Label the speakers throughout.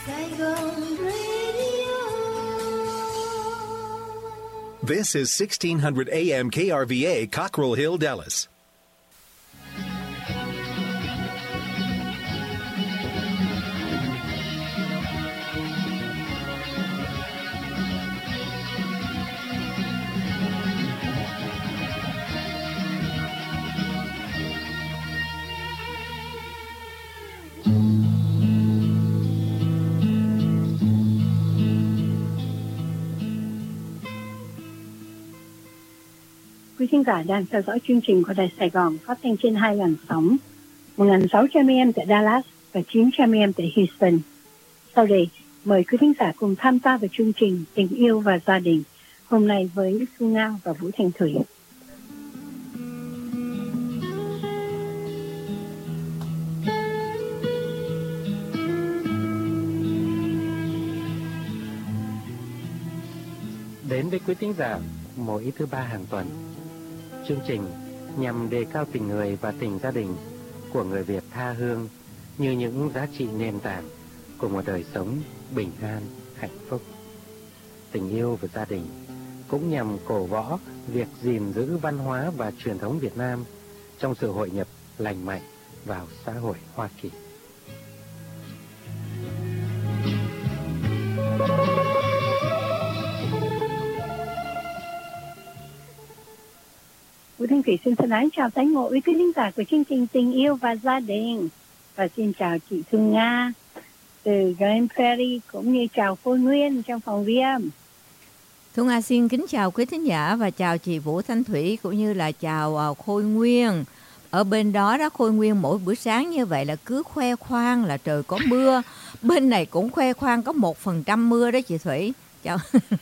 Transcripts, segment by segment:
Speaker 1: Saigon Radio.
Speaker 2: This is 1600 AM KRVA, Cockrell Hill, Dallas.
Speaker 3: Quý khán giả đang theo dõi chương trình của Đài Sài Gòn phát thanh trên 2 làn sóng 1.600 AM tại Dallas và 900 AM tại Houston. Sau đây, mời quý khán giả cùng tham gia vào chương trình Tình yêu và gia đình hôm nay với Đức Thu Nga và Vũ Thanh Thủy.
Speaker 4: Đến với quý khán giả mỗi thứ ba hàng tuần, chương trình nhằm đề cao tình người và tình gia đình của người Việt tha hương như những giá trị nền tảng của một đời sống bình an, hạnh phúc. Tình yêu và gia đình cũng nhằm cổ võ việc gìn giữ văn hóa và truyền thống Việt Nam trong sự hội nhập lành mạnh vào xã hội Hoa Kỳ.
Speaker 3: Vũ Thanh Thủy xin thân ái chào tái ngộ với quý khán giả của chương trình Tình yêu và gia đình, và xin chào chị Thu Nga từ Grand Prairie, cũng như chào Khôi Nguyên trong phòng ghi âm.
Speaker 5: Thu Nga xin kính chào quý thính giả và chào chị Vũ Thanh Thủy, cũng như là chào Khôi Nguyên. Ở bên đó Khôi Nguyên mỗi buổi sáng như vậy là cứ khoe khoang là trời có mưa. Bên này cũng khoe khoang có 1% mưa đó chị Thủy. Chào.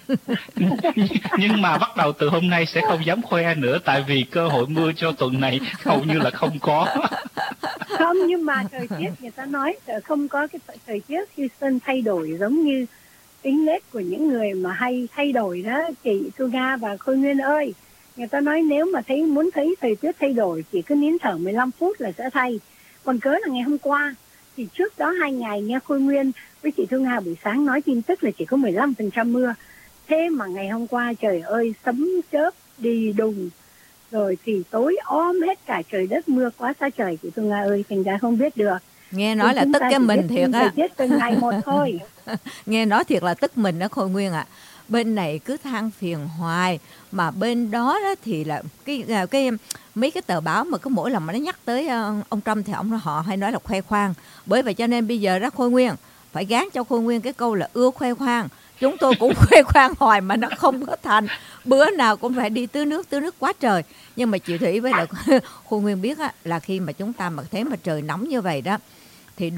Speaker 6: Nhưng mà bắt đầu từ hôm nay sẽ không dám khoe nữa, tại vì cơ hội mưa cho tuần này hầu như là không có.
Speaker 3: Không, nhưng mà thời tiết người ta nói không có cái thời tiết Houston thay đổi giống như tính nết của những người mà hay thay đổi đó chị Thu Nga và Khôi Nguyên ơi. Người ta nói nếu mà muốn thấy thời tiết thay đổi chỉ cứ nín thở 15 phút là sẽ thay. Còn cớ là ngày hôm qua thì trước đó 2 ngày nghe Khôi Nguyên với chị Thu Nga buổi sáng nói tin tức là chỉ có 15% mưa. Thế mà ngày hôm qua trời ơi sấm chớp đi đùng, rồi thì tối om hết cả trời đất, mưa quá xa trời chị Thu Nga ơi, thành ra không biết được.
Speaker 5: Nghe nói là tức cái mình thiệt á.
Speaker 3: Từng ngày một thôi.
Speaker 5: Nghe nói thiệt là tức mình đó Khôi Nguyên ạ. Bên này cứ than phiền hoài, mà bên đó thì là cái mấy cái tờ báo mà cứ mỗi lần mà nó nhắc tới ông Trump thì họ hay nói là khoe khoang. Bởi vậy cho nên bây giờ Khôi Nguyên phải gán cho Khôi Nguyên cái câu là ưa khoe khoang. Chúng tôi cũng khoe khoang hoài mà nó không có thành. Bữa nào cũng phải đi tưới nước quá trời. Nhưng mà chị Thủy với lại Khôi Nguyên biết là khi mà chúng ta mà thấy mà trời nóng như vậy đó, thì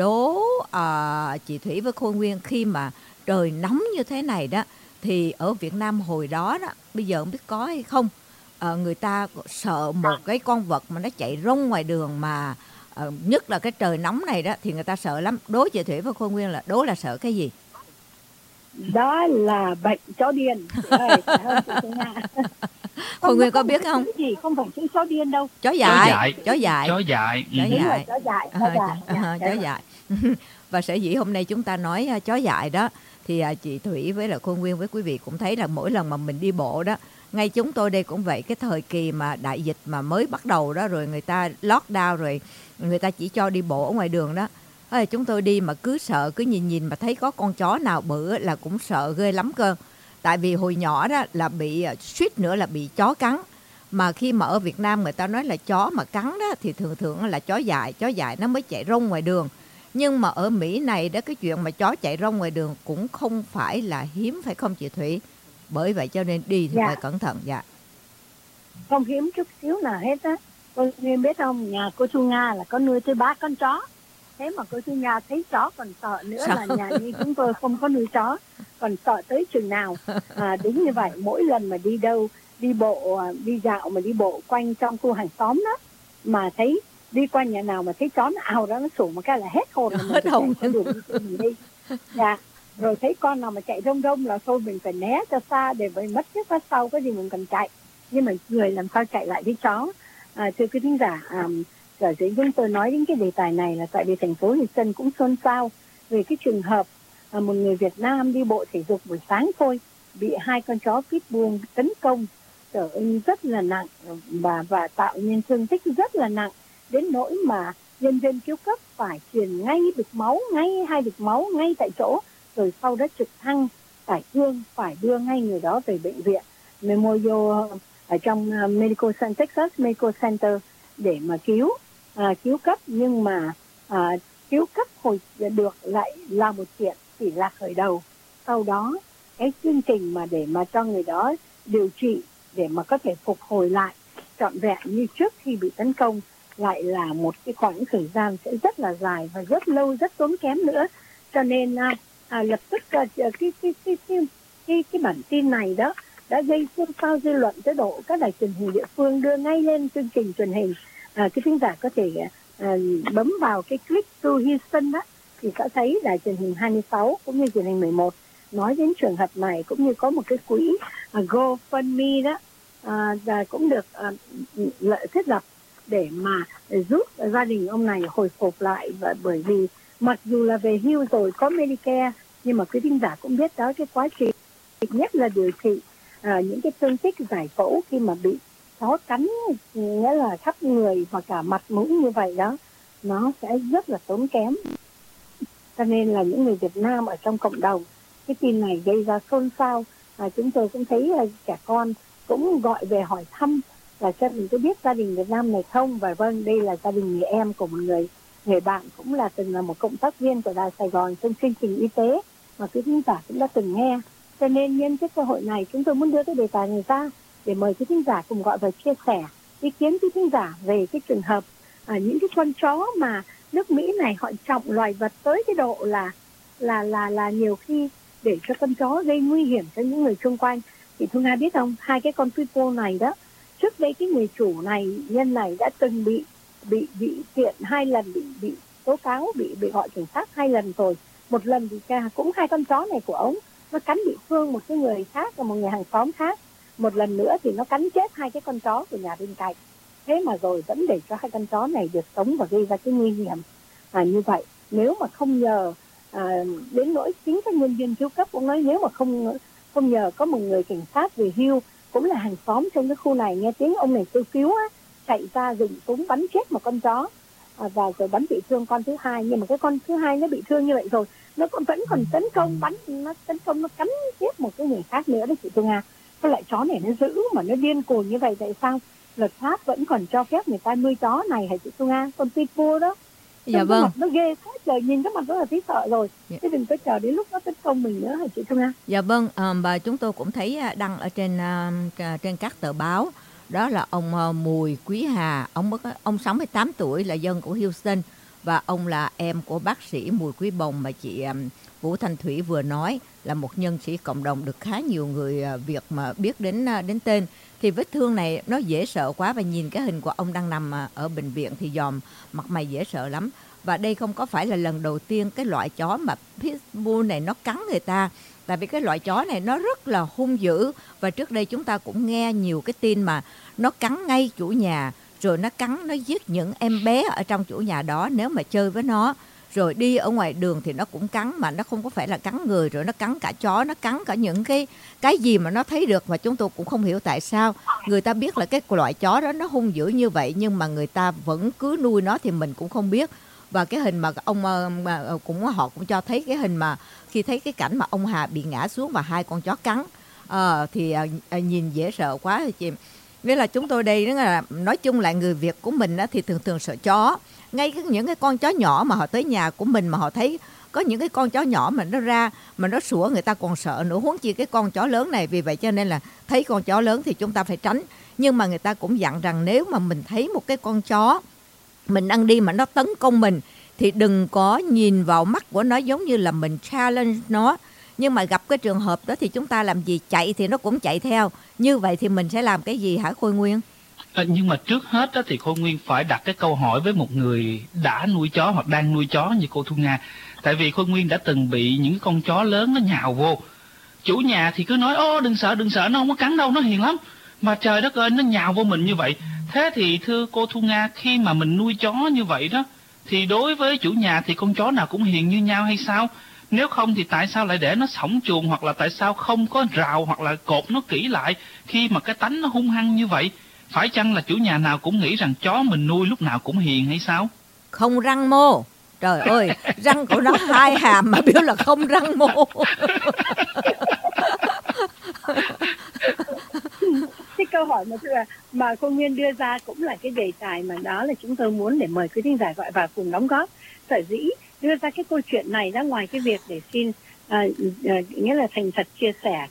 Speaker 5: chị Thủy với Khôi Nguyên khi mà trời nóng như thế này đó, thì ở Việt Nam hồi đó bây giờ không biết có hay không, người ta sợ một cái con vật mà nó chạy rong ngoài đường, mà nhất là cái trời nóng này đó thì người ta sợ lắm. Đố chị Thủy và Khôi Nguyên là là sợ cái gì?
Speaker 3: Đó là bệnh chó điên.
Speaker 5: Khôi Nguyên có biết không?
Speaker 3: Gì không phải chữ chó điên đâu.
Speaker 5: Chó dại.
Speaker 6: Chó
Speaker 5: dại. Và sở dĩ hôm nay chúng ta nói chó dại đó, thì chị Thủy với lại Khôi Nguyên với quý vị cũng thấy là mỗi lần mà mình đi bộ đó, ngay chúng tôi đây cũng vậy, cái thời kỳ mà đại dịch mà mới bắt đầu đó, rồi người ta lockdown rồi người ta chỉ cho đi bộ ở ngoài đường đó, chúng tôi đi mà cứ sợ, cứ nhìn mà thấy có con chó nào bự là cũng sợ ghê lắm cơ. Tại vì hồi nhỏ đó là bị suýt nữa là bị chó cắn. Mà khi mà ở Việt Nam người ta nói là chó mà cắn đó thì thường là chó dại nó mới chạy rong ngoài đường. Nhưng mà ở Mỹ này đó, cái chuyện mà chó chạy rong ngoài đường cũng không phải là hiếm, phải không chị Thủy? Bởi vậy cho nên đi thì phải cẩn thận.
Speaker 3: Không hiếm chút xíu nào hết á. Cô Nguyên biết không, nhà cô Thu Nga là có nuôi tới 3 con chó. Thế mà cô Thu Nga thấy chó còn sợ nữa. Là nhà như chúng tôi không có nuôi chó, còn sợ tới chừng nào. Đúng như vậy, mỗi lần mà đi đâu, đi bộ, đi dạo mà đi bộ quanh trong khu hàng xóm đó, mà thấy đi qua nhà nào mà thấy chó nó ào ra, nó sủa một cái là hết hồn, là mình phải đi. Rồi thấy con nào mà chạy rông rông là thôi mình phải né cho xa để phải mất trước phát sau, cái gì mình cần chạy. Nhưng mà người làm sao chạy lại với chó. Thưa quý thính giả, ở dưới chúng tôi nói đến cái đề tài này là tại vì thành phố Houston cũng xôn xao về cái trường hợp một người Việt Nam đi bộ thể dục buổi sáng thôi bị 2 con chó pitbull tấn công trở rất là nặng và tạo nên thương tích rất là nặng, đến nỗi mà nhân viên cứu cấp phải truyền ngay bịch máu, ngay 2 bịch máu ngay tại chỗ, rồi sau đó trực thăng tải thương phải đưa ngay người đó về bệnh viện Memorial ở trong Texas Medical Center để mà cứu cấp. Nhưng mà cứu cấp hồi được lại là một chuyện chỉ là khởi đầu. Sau đó cái chương trình mà để mà cho người đó điều trị để mà có thể phục hồi lại trọn vẹn như trước khi bị tấn công lại là một cái khoảng thời gian sẽ rất là dài và rất lâu, rất tốn kém nữa. Cho nên lập tức cái bản tin này đó đã gây xôn xao dư luận tới độ các đài truyền hình địa phương đưa ngay lên chương trình truyền hình. Cái khán giả có thể bấm vào cái click to Houston đó thì sẽ thấy đài truyền hình 26 cũng như truyền hình 11 nói đến trường hợp này, cũng như có một cái quỹ GoFundMe đó cũng được thiết lập để mà giúp gia đình ông này hồi phục lại. Và bởi vì mặc dù là về hưu rồi, có Medicare, nhưng mà quý thính giả cũng biết đó, cái quá trình nhất là điều trị những cái thương tích giải phẫu khi mà bị chó cắn, nghĩa là khắp người và cả mặt mũi như vậy đó, nó sẽ rất là tốn kém. Cho nên là những người Việt Nam ở trong cộng đồng, cái tin này gây ra xôn xao. Chúng tôi cũng thấy trẻ con cũng gọi về hỏi thăm là cho mình có biết gia đình Việt Nam này không. Và vâng, đây là gia đình người em của một người bạn cũng là từng là một cộng tác viên của Đài Sài Gòn trong chương trình y tế mà quý khán giả cũng đã từng nghe. Cho nên nhân cái cơ hội này chúng tôi muốn đưa cái đề tài này ra để mời quý khán giả cùng gọi và chia sẻ ý kiến quý khán giả về cái trường hợp những cái con chó mà nước Mỹ này họ trọng loài vật tới cái độ là nhiều khi để cho con chó gây nguy hiểm cho những người xung quanh. Thì Thu Nga biết không, 2 cái con pitbull này đó, trước đây cái người chủ này, nhân này đã từng bị kiện 2 lần, bị tố cáo, bị gọi cảnh sát 2 lần rồi. Một lần thì cũng 2 con chó này của ông nó cắn bị thương một cái người khác và một người hàng xóm khác. Một lần nữa thì nó cắn chết 2 cái con chó của nhà bên cạnh. Thế mà rồi vẫn để cho 2 con chó này được sống và gây ra cái nguy hiểm như vậy. Nếu mà không nhờ đến nỗi chính các nhân viên cứu cấp cũng nói, nếu mà không nhờ có một người cảnh sát về hưu cũng là hàng xóm trong cái khu này, nghe tiếng ông này kêu cứu á, chạy ra dùng súng bắn chết một con chó và rồi bắn bị thương con thứ 2. Nhưng mà cái con thứ 2 nó bị thương như vậy rồi, nó vẫn còn tấn công, nó cắn chết một cái người khác nữa đấy chị Thu Nga. Cái loại chó này nó dữ mà nó điên cuồng như vậy, tại sao luật pháp vẫn còn cho phép người ta nuôi chó này hả chị Thu Nga? Con pitbull đó.
Speaker 5: Dạ vâng.
Speaker 3: Mặt nó ghê quá trời, nhìn cái mặt nó là thấy sợ rồi. Chứ đừng có chờ đến lúc nó tấn công mình nữa hả chị Thu Nga?
Speaker 5: Dạ vâng, và chúng tôi cũng thấy đăng ở trên các tờ báo. Đó là ông Mùi Quý Hà, ông 68 tuổi, là dân của Houston, và ông là em của bác sĩ Mùi Quý Bồng mà chị Vũ Thanh Thủy vừa nói, là một nhân sĩ cộng đồng được khá nhiều người Việt mà biết đến tên. Thì vết thương này nó dễ sợ quá, và nhìn cái hình của ông đang nằm ở bệnh viện thì dòm mặt mày dễ sợ lắm. Và đây không có phải là lần đầu tiên cái loại chó mà pitbull này nó cắn người ta. Tại vì cái loại chó này nó rất là hung dữ. Và trước đây chúng ta cũng nghe nhiều cái tin mà nó cắn ngay chủ nhà, rồi nó cắn, nó giết những em bé ở trong chủ nhà đó nếu mà chơi với nó. Rồi đi ở ngoài đường thì nó cũng cắn, mà nó không có phải là cắn người, rồi nó cắn cả chó, nó cắn cả những cái gì mà nó thấy được. Mà chúng tôi cũng không hiểu tại sao người ta biết là cái loại chó đó nó hung dữ như vậy, nhưng mà người ta vẫn cứ nuôi nó thì mình cũng không biết. Và cái hình mà ông họ cũng cho thấy cái hình mà khi thấy cái cảnh mà ông Hà bị ngã xuống và 2 con chó cắn thì nhìn dễ sợ quá chị. Nghĩa là chúng tôi đây là nói chung lại người Việt của mình thì thường sợ chó. Ngay những cái con chó nhỏ mà họ tới nhà của mình mà họ thấy có những cái con chó nhỏ mà nó ra mà nó sủa, người ta còn sợ nữa, huống chi cái con chó lớn này. Vì vậy cho nên là thấy con chó lớn thì chúng ta phải tránh. Nhưng mà người ta cũng dặn rằng nếu mà mình thấy một cái con chó mình đang đi mà nó tấn công mình thì đừng có nhìn vào mắt của nó giống như là mình challenge nó. Nhưng mà gặp cái trường hợp đó thì chúng ta làm gì? Chạy thì nó cũng chạy theo. Như vậy thì mình sẽ làm cái gì hả Khôi Nguyên?
Speaker 6: Nhưng mà trước hết đó thì Khôi Nguyên phải đặt cái câu hỏi với một người đã nuôi chó hoặc đang nuôi chó như cô Thu Nga. Tại vì Khôi Nguyên đã từng bị những con chó lớn nó nhào vô. Chủ nhà thì cứ nói ô đừng sợ, nó không có cắn đâu, nó hiền lắm. Mà trời đất ơi, nó nhào vô mình như vậy. Thế thì thưa cô Thu Nga, khi mà mình nuôi chó như vậy đó, thì đối với chủ nhà thì con chó nào cũng hiền như nhau hay sao? Nếu không thì tại sao lại để nó xổng chuồng, hoặc là tại sao không có rào hoặc là cột nó kỹ lại khi mà cái tánh nó hung hăng như vậy? Phải chăng là chủ nhà nào cũng nghĩ rằng chó mình nuôi lúc nào cũng hiền hay sao?
Speaker 5: Không răng mô. Trời ơi, răng của nó 2 hàm mà biểu là không răng mô.
Speaker 3: Cái câu hỏi mà cô Nguyên đưa ra cũng là cái đề tài mà đó là chúng tôi muốn để mời quý thính giả gọi vào cùng đóng góp. Sở dĩ đưa ra cái câu chuyện này ra ngoài cái việc để xin nghĩa là thành thật chia sẻ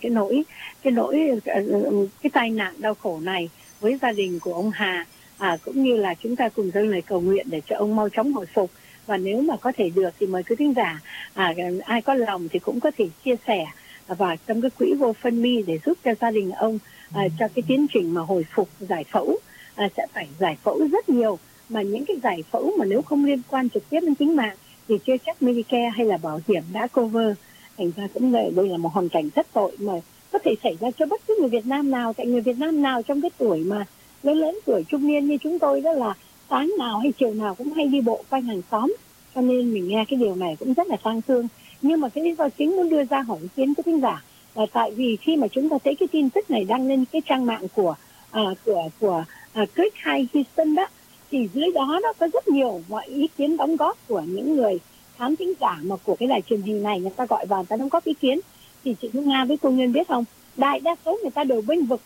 Speaker 3: cái tai nạn đau khổ này với gia đình của ông Hà, cũng như là chúng ta cùng dâng lời cầu nguyện để cho ông mau chóng hồi phục. Và nếu mà có thể được thì mời quý thính giả ai có lòng thì cũng có thể chia sẻ vào trong cái quỹ GoFundMe để giúp cho gia đình ông cho cái tiến trình mà hồi phục giải phẫu. Sẽ phải giải phẫu rất nhiều, mà những cái giải phẫu mà nếu không liên quan trực tiếp đến tính mạng thì chưa chắc Medicare hay là bảo hiểm đã cover. Thành ra cũng đây là một hoàn cảnh rất tội mà có thể xảy ra cho bất cứ người Việt Nam nào. Tại người Việt Nam nào trong cái tuổi mà lớn tuổi trung niên như chúng tôi đó là sáng nào hay chiều nào cũng hay đi bộ quanh hàng xóm, cho nên mình nghe cái điều này cũng rất là tang thương. Nhưng mà cái lý do chính muốn đưa ra hỏi ý kiến của thính giả là tại vì khi mà chúng ta thấy cái tin tức này đăng lên cái trang mạng của Chris Hay Houston đó, thì dưới đó nó có rất nhiều mọi ý kiến đóng góp của những người khán thính giả mà của cái đài truyền hình này, người ta gọi vào người ta đóng góp ý kiến. Thì chị Thu Nga với cô Nguyên biết không, đại đa số người ta đều bênh vực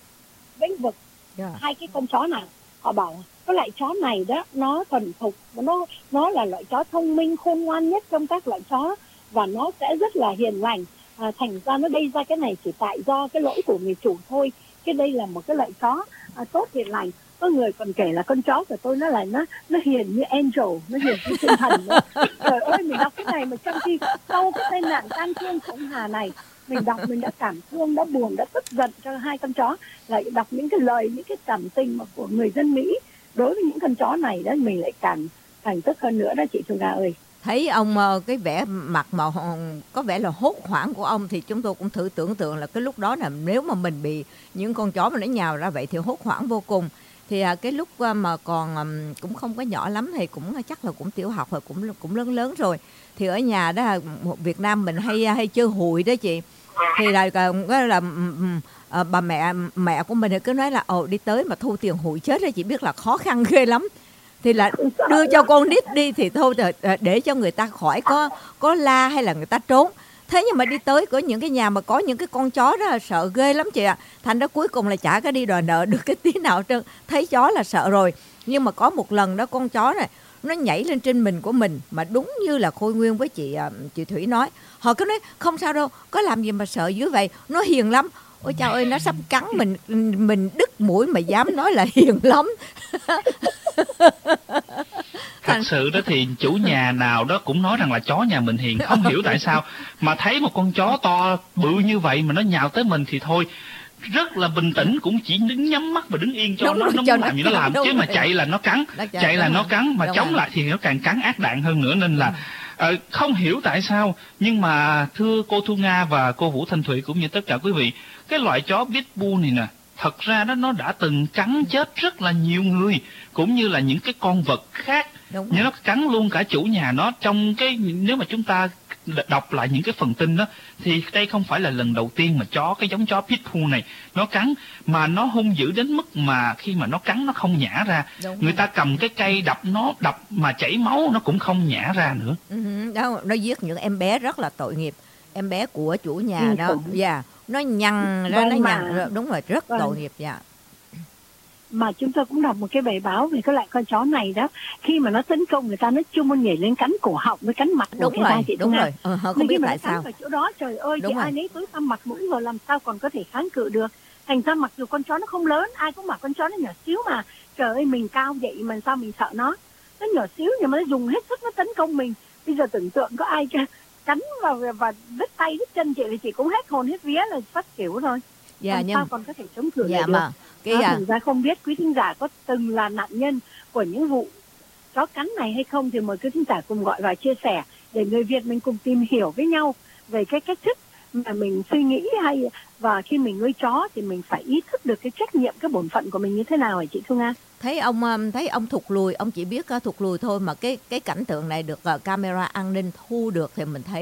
Speaker 3: hai cái con chó này. Họ bảo cái loại chó này đó nó thuần thục, nó là loại chó thông minh khôn ngoan nhất trong các loại chó, và nó sẽ rất là hiền lành. Thành ra nó gây ra cái này chỉ tại do cái lỗi của người chủ thôi. Cái đây là một cái loại chó tốt hiền lành. Có người còn kể là con chó của tôi nó hiền như angel, nó hiền như thiên thần. Trời ơi, mình đọc cái này mà trong khi sau cái tai nạn tan thương của ông Hà này, mình đọc mình đã cảm thương, đã buồn, đã tức giận cho hai con chó. Lại đọc những cái lời, những cái cảm tình mà của người dân Mỹ đối với những con chó này đó, mình lại càng tức hơn nữa đó chị Thu Nga ơi.
Speaker 5: Thấy ông cái vẻ mặt mà có vẻ là hốt hoảng của ông thì chúng tôi cũng thử tưởng tượng là cái lúc đó là nếu mà mình bị những con chó mà nó nhào ra vậy thì hốt hoảng vô cùng. Thì cái lúc mà còn cũng không có nhỏ lắm thì cũng chắc là cũng tiểu học rồi, cũng lớn rồi. Thì ở nhà đó Việt Nam mình hay chơi hụi đó chị. Thì là bà mẹ của mình thì cứ nói là đi tới mà thu tiền hụi chết rồi, chị biết là khó khăn ghê lắm. Thì là đưa cho con nít đi thì thôi để cho người ta khỏi có la hay là người ta trốn. Thế nhưng mà đi tới của những cái nhà mà có những cái con chó đó là sợ ghê lắm chị ạ. Thành ra cuối cùng là chả có đi đòi nợ được cái tí nào hết trơn. Thấy chó là sợ rồi. Nhưng mà có một lần đó con chó này nó nhảy lên trên mình của mình, mà đúng như là Khôi Nguyên với chị Thủy nói. Họ cứ nói không sao đâu, có làm gì mà sợ dữ vậy, nó hiền lắm. Ôi trời ơi, nó sắp cắn mình đứt mũi mà dám nói là hiền lắm.
Speaker 6: Thật sự đó thì chủ nhà nào đó cũng nói rằng là chó nhà mình hiền. Không hiểu tại sao mà thấy một con chó to bự như vậy mà nó nhào tới mình thì thôi, rất là bình tĩnh, cũng chỉ đứng nhắm mắt và đứng yên cho nó muốn làm gì nó làm. Chứ mà chạy là nó cắn, mà chống lại thì nó càng cắn ác đạn hơn nữa. Nên là không hiểu tại sao. Nhưng mà thưa cô Thu Nga và cô Vũ Thanh Thủy cũng như tất cả quý vị, cái loại chó Pitbull này nè, thật ra đó nó đã từng cắn chết rất là nhiều người, cũng như là những cái con vật khác. Nhưng nó cắn luôn cả chủ nhà nó. Trong cái, nếu mà chúng ta đọc lại những cái phần tin đó, thì đây không phải là lần đầu tiên mà cái giống chó Pitbull này nó cắn, mà nó hung dữ đến mức mà khi mà nó cắn nó không nhả ra. Người ta cầm cái cây đập mà chảy máu nó cũng không nhả ra nữa.
Speaker 5: Nó giết những em bé rất là tội nghiệp, em bé của chủ nhà đó. Nó nhằn ra, nó nhằn, đúng rồi, rất tội nghiệp.
Speaker 3: Mà chúng tôi cũng đọc một cái bài báo về cái loại con chó này đó, khi mà nó tấn công người ta nó chưa muốn nhảy lên cắn cổ họng với cắn mặt của người ta.
Speaker 5: Đúng rồi. Không biết tại sao.
Speaker 3: Ở chỗ đó, trời ơi, thì ai nấy tối tăm mặt mũi rồi làm sao còn có thể kháng cự được. Thành ra mặc dù con chó nó không lớn, ai cũng bảo con chó nó nhỏ xíu mà, trời ơi, mình cao vậy mà sao mình sợ nó nhỏ xíu nhưng mà nó dùng hết sức nó tấn công mình. Bây giờ tưởng tượng có ai cắn và đứt tay đứt chân chị thì chị cũng hết hồn hết vía là phát kiểu rồi. Sao còn có thể chống cự được. Thành ra không biết quý thính giả có từng là nạn nhân của những vụ chó cắn này hay không, thì mời quý thính giả cùng gọi vào chia sẻ để người Việt mình cùng tìm hiểu với nhau về cái cách thức mà mình suy nghĩ, và khi mình nuôi chó thì mình phải ý thức được cái trách nhiệm, cái bổn phận của mình như thế nào hả chị Thu Nga?
Speaker 5: Thấy ông thụt lùi, ông chỉ biết thụt lùi thôi, mà cái cảnh tượng này được camera an ninh thu được thì mình thấy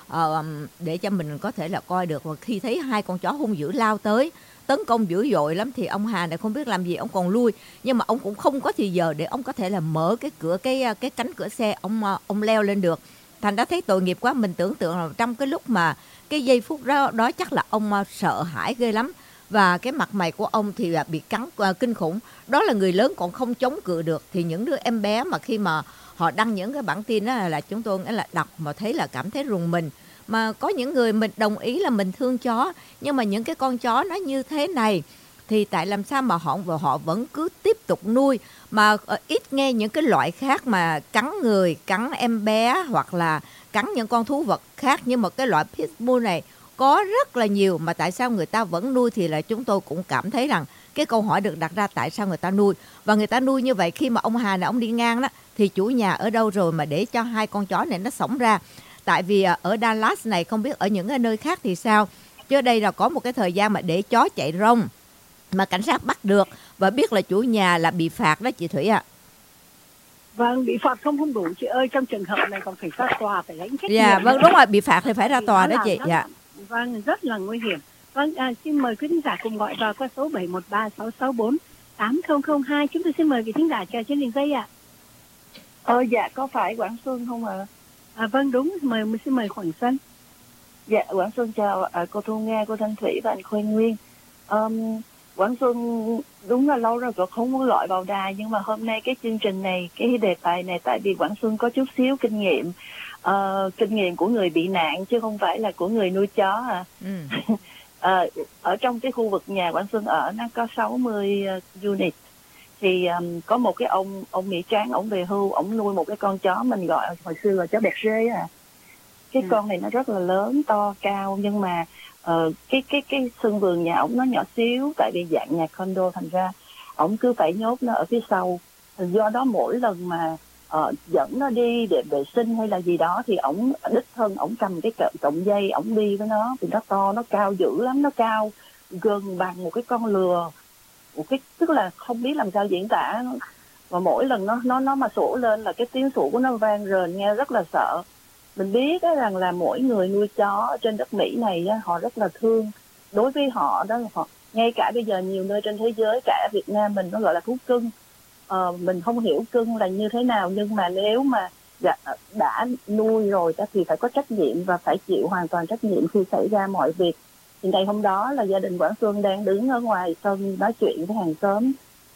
Speaker 5: để cho mình có thể là coi được. Và khi thấy hai con chó hung dữ lao tới tấn công dữ dội lắm thì ông Hà này không biết làm gì, ông còn lui, nhưng mà ông cũng không có thì giờ để ông có thể là mở cái cửa, cái cánh cửa xe, ông leo lên được. Thành ra thấy tội nghiệp quá. Mình tưởng tượng là trong cái lúc mà cái giây phút đó chắc là ông sợ hãi ghê lắm, và cái mặt mày của ông thì bị cắn kinh khủng. Đó là người lớn còn không chống cự được, thì những đứa em bé mà khi mà họ đăng những cái bản tin đó là chúng tôi là đọc mà thấy là cảm thấy rùng mình. Mà có những người mình đồng ý là mình thương chó, nhưng mà những cái con chó nó như thế này thì tại làm sao mà họ vẫn cứ tiếp tục nuôi. Mà ít nghe những cái loại khác mà cắn người, cắn em bé hoặc là cắn những con thú vật khác, nhưng mà cái loại Pitbull này có rất là nhiều, mà tại sao người ta vẫn nuôi thì là chúng tôi cũng cảm thấy rằng cái câu hỏi được đặt ra tại sao người ta nuôi. Và người ta nuôi như vậy, khi mà ông Hà này ông đi ngang đó thì chủ nhà ở đâu rồi mà để cho hai con chó này nó xổng ra. Tại vì ở Dallas này, không biết ở những cái nơi khác thì sao, chứ đây là có một cái thời gian mà để chó chạy rông mà cảnh sát bắt được và biết là chủ nhà là bị phạt đó chị Thủy ạ.
Speaker 3: Vâng, bị phạt không đủ chị ơi, trong trường hợp này còn phải ra tòa, phải lãnh trách
Speaker 5: Dạ,
Speaker 3: nhiệm.
Speaker 5: vâng, đúng rồi, bị phạt thì phải ra tòa đó chị. Dạ.
Speaker 3: Vâng, rất là nguy hiểm. Vâng, xin mời quý thính giả cùng gọi vào qua số 713-664-8002. Chúng tôi xin mời quý thính giả chờ trên đường dây ạ.
Speaker 7: Dạ, có phải Quảng Xuân không ạ?
Speaker 3: Vâng, đúng, xin mời Quảng Xuân.
Speaker 7: Dạ, Quảng Xuân chào cô Thu Nga, cô Thanh Thủy và anh Khôi Nguyên. Quảng Xuân đúng là lâu rồi cô không muốn gọi vào đài, nhưng mà hôm nay cái chương trình này, cái đề tài này, tại vì Quảng Xuân có chút xíu kinh nghiệm của người bị nạn chứ không phải là của người nuôi chó ở trong cái khu vực nhà Quảng Xuân ở nó có 60 unit. Thì có một cái ông Mỹ Tráng, ông về hưu, ông nuôi một cái con chó mình gọi hồi xưa là chó bẹt rê Cái con này nó rất là lớn, to, cao, nhưng mà cái sân vườn nhà ổng nó nhỏ xíu, tại vì dạng nhà condo, thành ra ổng cứ phải nhốt nó ở phía sau. Do đó mỗi lần mà dẫn nó đi để vệ sinh hay là gì đó thì ổng đích thân ổng cầm cái cọng dây ổng đi với nó, thì nó to, nó cao dữ lắm, nó cao gần bằng một cái con lừa, tức là không biết làm sao diễn tả. Và mỗi lần nó mà sủa lên là cái tiếng sủa của nó vang rền, nghe rất là sợ. Mình biết rằng là mỗi người nuôi chó ở trên đất Mỹ này họ rất là thương. Đối với họ đó, họ ngay cả bây giờ nhiều nơi trên thế giới, cả Việt Nam mình nó gọi là thú cưng. Mình không hiểu cưng là như thế nào, nhưng mà nếu mà đã nuôi rồi thì phải có trách nhiệm và phải chịu hoàn toàn trách nhiệm khi xảy ra mọi việc. Thì ngày hôm đó là gia đình Quảng Xuân đang đứng ở ngoài sân nói chuyện với hàng xóm.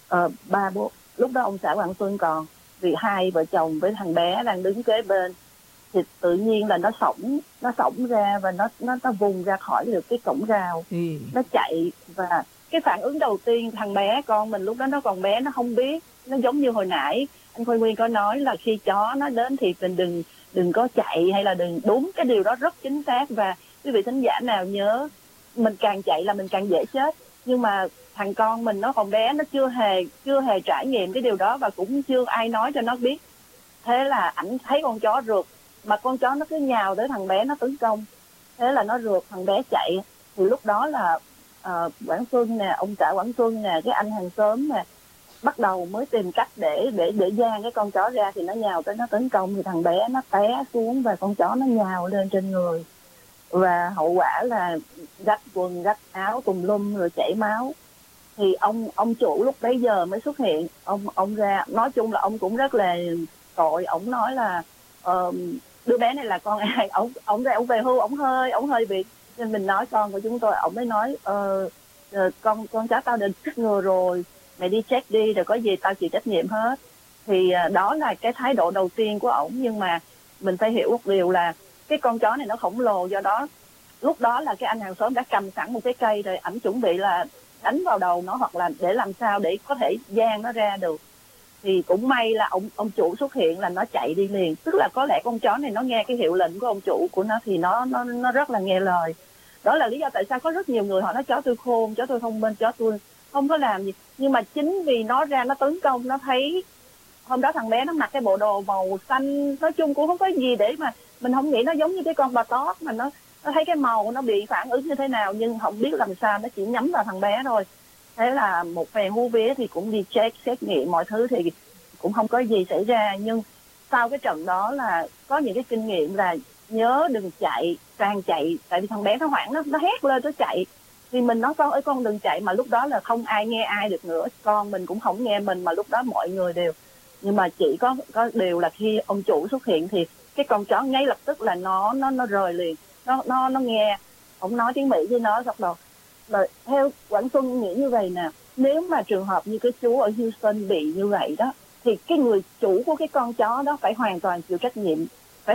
Speaker 7: Lúc đó ông xã Quảng Xuân còn, vì hai vợ chồng với thằng bé đang đứng kế bên, thì tự nhiên là nó xổng ra và nó vùng ra khỏi được cái cổng rào. Nó chạy, và cái phản ứng đầu tiên thằng bé, con mình lúc đó nó còn bé, nó không biết. Nó giống như hồi nãy anh Khôi Nguyên có nói là khi chó nó đến thì mình đừng có chạy hay là đừng, đúng cái điều đó rất chính xác. Và quý vị thính giả nào nhớ, mình càng chạy là mình càng dễ chết, nhưng mà thằng con mình nó còn bé, nó chưa hề trải nghiệm cái điều đó và cũng chưa ai nói cho nó biết. Thế là ảnh thấy con chó rượt, mà con chó nó cứ nhào tới thằng bé, nó tấn công. Thế là nó rượt, thằng bé chạy. Thì lúc đó là Quảng Xuân nè, ông xã Quảng Xuân nè, cái anh hàng xóm nè, bắt đầu mới tìm cách để giang cái con chó ra. Thì nó nhào tới, nó tấn công, thì thằng bé nó té xuống và con chó nó nhào lên trên người. Và hậu quả là rách quần, rách áo tùm lum rồi chảy máu. Thì ông chủ lúc bấy giờ mới xuất hiện. Ông ra, nói chung là ông cũng rất là tội. Ông nói là đứa bé này là con ai. Ông ra, ông về hưu, ông hơi việc, nên mình nói con của chúng tôi. Ông mới nói con cháu tao định chích ngừa rồi, mày đi check đi, rồi có gì tao chịu trách nhiệm hết. Thì đó là cái thái độ đầu tiên của ổng. Nhưng mà mình phải hiểu một điều là cái con chó này nó khổng lồ, do đó lúc đó là cái anh hàng xóm đã cầm sẵn một cái cây rồi, ảnh chuẩn bị là đánh vào đầu nó, hoặc là để làm sao để có thể giang nó ra được. Thì cũng may là ông chủ xuất hiện là nó chạy đi liền. Tức là có lẽ con chó này nó nghe cái hiệu lệnh của ông chủ của nó, thì nó rất là nghe lời. Đó là lý do tại sao có rất nhiều người họ nói chó tôi khôn, chó tôi thông minh, chó tôi không có làm gì. Nhưng mà chính vì nó ra nó tấn công, nó thấy hôm đó thằng bé nó mặc cái bộ đồ màu xanh, nói chung cũng không có gì để mà mình không nghĩ nó giống như cái con bà tót, mà nó thấy cái màu nó bị phản ứng như thế nào, nhưng không biết làm sao, nó chỉ nhắm vào thằng bé thôi. Thế là một phen hú vía thì cũng đi check, xét nghiệm mọi thứ thì cũng không có gì xảy ra. Nhưng sau cái trận đó là có những cái kinh nghiệm là nhớ đừng chạy, càng chạy, tại vì thằng bé nó hoảng, nó hét lên, nó chạy. Thì mình nói con ơi con đừng chạy, mà lúc đó là không ai nghe ai được nữa, con mình cũng không nghe mình, mà lúc đó mọi người đều. Nhưng mà chỉ có điều là khi ông chủ xuất hiện thì cái con chó ngay lập tức là nó rời liền, nó nghe ông nói tiếng Mỹ với nó. Xong rồi là theo Quảng Xuân nghĩ như vậy nè, nếu mà trường hợp như cái chú ở Houston bị như vậy đó, thì cái người chủ của cái con chó đó phải hoàn toàn chịu trách nhiệm,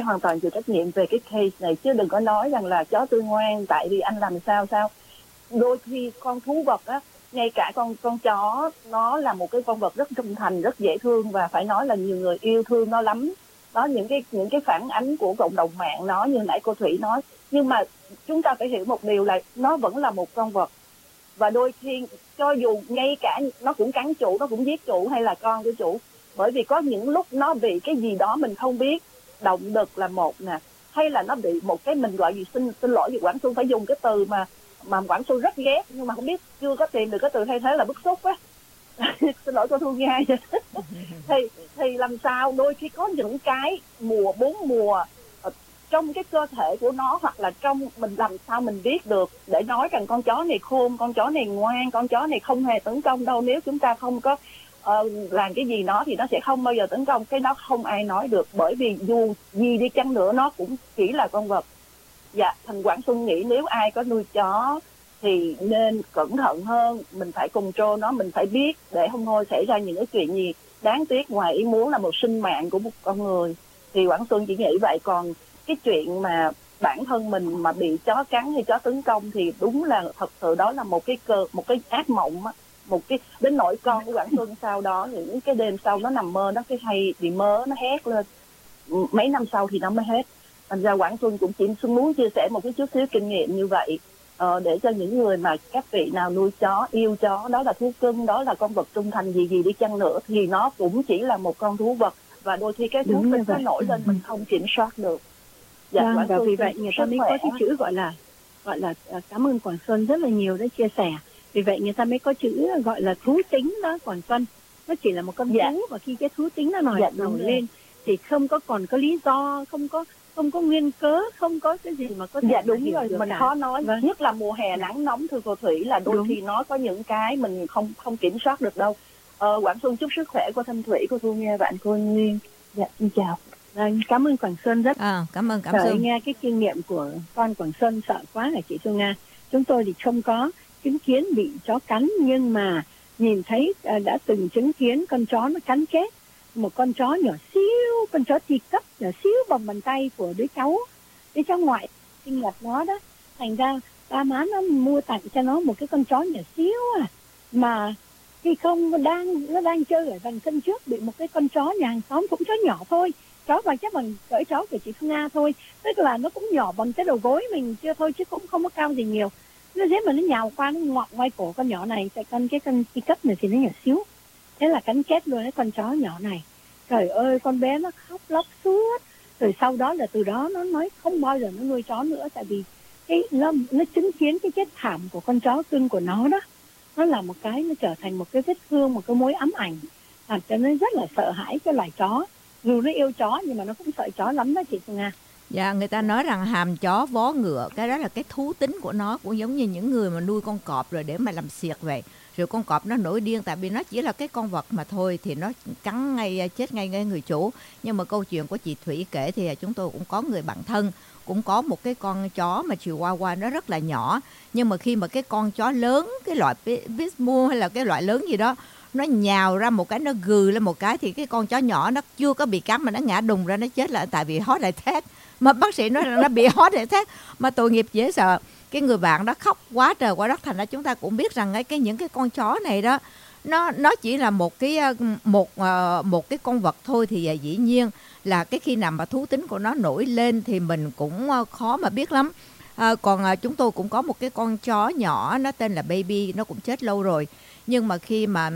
Speaker 7: về cái case này, chứ đừng có nói rằng là chó tôi ngoan tại vì anh làm sao. Đôi khi con thú vật á, ngay cả con chó nó là một cái con vật rất trung thành, rất dễ thương, và phải nói là nhiều người yêu thương nó lắm. Đó, những cái phản ánh của cộng đồng mạng nó như nãy cô Thủy nói. Nhưng mà chúng ta phải hiểu một điều là nó vẫn là một con vật, và đôi khi cho dù ngay cả nó cũng cắn chủ, nó cũng giết chủ hay là con của chủ, bởi vì có những lúc nó bị cái gì đó mình không biết, động đực là một nè, hay là nó bị một cái mình gọi gì, xin lỗi vì Quảng Xuân phải dùng cái từ mà Quảng Xuân rất ghét, nhưng mà không biết chưa có tìm được cái từ thay thế là bức xúc á. Xin lỗi cô Thu Nga. thì làm sao đôi khi có những cái bốn mùa trong cái cơ thể của nó, hoặc là trong mình làm sao mình biết được để nói rằng con chó này khôn, con chó này ngoan, con chó này không hề tấn công đâu. Nếu chúng ta không có làm cái gì nó thì nó sẽ không bao giờ tấn công. Cái đó không ai nói được, bởi vì dù gì đi chăng nữa nó cũng chỉ là con vật. Dạ, thành Quảng Xuân nghĩ nếu ai có nuôi chó thì nên cẩn thận hơn, mình phải control nó, mình phải biết để không thôi xảy ra những cái chuyện gì đáng tiếc ngoài ý muốn là một sinh mạng của một con người. Thì Quảng Xuân chỉ nghĩ vậy. Còn cái chuyện mà bản thân mình mà bị chó cắn hay chó tấn công thì đúng là thật sự đó là một cái ác mộng á, một cái đến nỗi con của Quảng Xuân sau đó những cái đêm sau nó nằm mơ, nó cái hay bị mớ, nó hét lên, mấy năm sau thì nó mới hết. Thành ra Quảng Xuân cũng chỉ muốn chia sẻ một cái chút xíu kinh nghiệm như vậy, để cho những người mà các vị nào nuôi chó, yêu chó, đó là thú cưng, đó là con vật trung thành gì đi chăng nữa, thì nó cũng chỉ là một con thú vật, và đôi khi cái thú vật nó nổi lên mình không kiểm soát được.
Speaker 3: Dạ, và vì vậy người ta mới có cái chữ gọi là cảm ơn Quảng Xuân rất là nhiều đã chia sẻ. Vì vậy người ta mới có chữ gọi là thú tính đó Quảng Xuân. Nó chỉ là một con thú, và khi cái thú tính nó nổi lên thì không có còn có lý do, không có nguyên cớ, không có cái gì mà có thể
Speaker 7: đúng rồi, mình khó nói. Nhất là mùa hè nắng nóng, thưa cô Thủy, là đôi khi nó có những cái mình không kiểm soát được đâu. Quảng Xuân chúc sức khỏe cô Thanh Thủy, cô Thu Nghe, bạn cô Nguyên. Dạ, xin chào.
Speaker 3: Cảm ơn Quảng Xuân rất.
Speaker 5: Cảm ơn
Speaker 3: Xuân. Nghe cái kinh nghiệm của con Quảng Xuân sợ quá là chị Thu Nga. Chúng tôi thì không có chứng kiến bị chó cắn, nhưng mà nhìn thấy đã từng chứng kiến con chó nó cắn chết một con chó nhỏ xíu, con chó ti cấp nhỏ xíu bằng bàn tay của đứa cháu ngoại sinh nhật nó đó. Thành ra ba má nó mua tặng cho nó một cái con chó nhỏ xíu mà khi không nó đang chơi ở đằng sân trước, bị một cái con chó nhà hàng xóm cũng chó nhỏ thôi, chó bằng chắc bằng cỡ chó của chị Phương Nga thôi, tức là nó cũng nhỏ bằng cái đầu gối mình chưa thôi, chứ cũng không có cao gì nhiều. Nó dễ mà nó nhào qua, nó ngoặt ngoài cổ con nhỏ này, cái con ti cấp này thì nó nhỏ xíu, thế là cắn chết luôn cái con chó nhỏ này. Trời ơi, con bé nó khóc lóc suốt. Rồi sau đó là từ đó nó nói không bao giờ nó nuôi chó nữa, tại vì nó chứng kiến cái chết thảm của con chó cưng của nó đó. Nó là một cái, nó trở thành một cái vết thương, một cái mối ám ảnh, làm cho nó rất là sợ hãi cái loài chó. Dù nó yêu chó nhưng mà nó cũng sợ chó lắm đó chị Phương Nga.
Speaker 5: Dạ, người ta nói rằng hàm chó vó ngựa, cái đó là cái thú tính của nó, cũng giống như những người mà nuôi con cọp rồi để mà làm xiệt vậy. Rồi con cọp nó nổi điên tại vì nó chỉ là cái con vật mà thôi, thì nó cắn ngay, chết ngay người chủ. Nhưng mà câu chuyện của chị Thủy kể thì chúng tôi cũng có người bạn thân, cũng có một cái con chó mà Chihuahua nó rất là nhỏ. Nhưng mà khi mà cái con chó lớn, cái loại Pitbull hay là cái loại lớn gì đó, nó nhào ra một cái, nó gừ lên một cái, thì cái con chó nhỏ nó chưa có bị cắn mà nó ngã đùng ra, nó chết lại tại vì heart attack. Mà bác sĩ nói rằng nó bị heart attack, mà tội nghiệp dễ sợ. Cái người bạn đó khóc quá trời quá đất. Thành ra chúng ta cũng biết rằng những cái con chó này đó, nó chỉ là một cái con vật thôi, thì dĩ nhiên là cái khi nào mà thú tính của nó nổi lên thì mình cũng khó mà biết lắm. Còn chúng tôi cũng có một cái con chó nhỏ, nó tên là Baby, nó cũng chết lâu rồi. Nhưng mà khi mà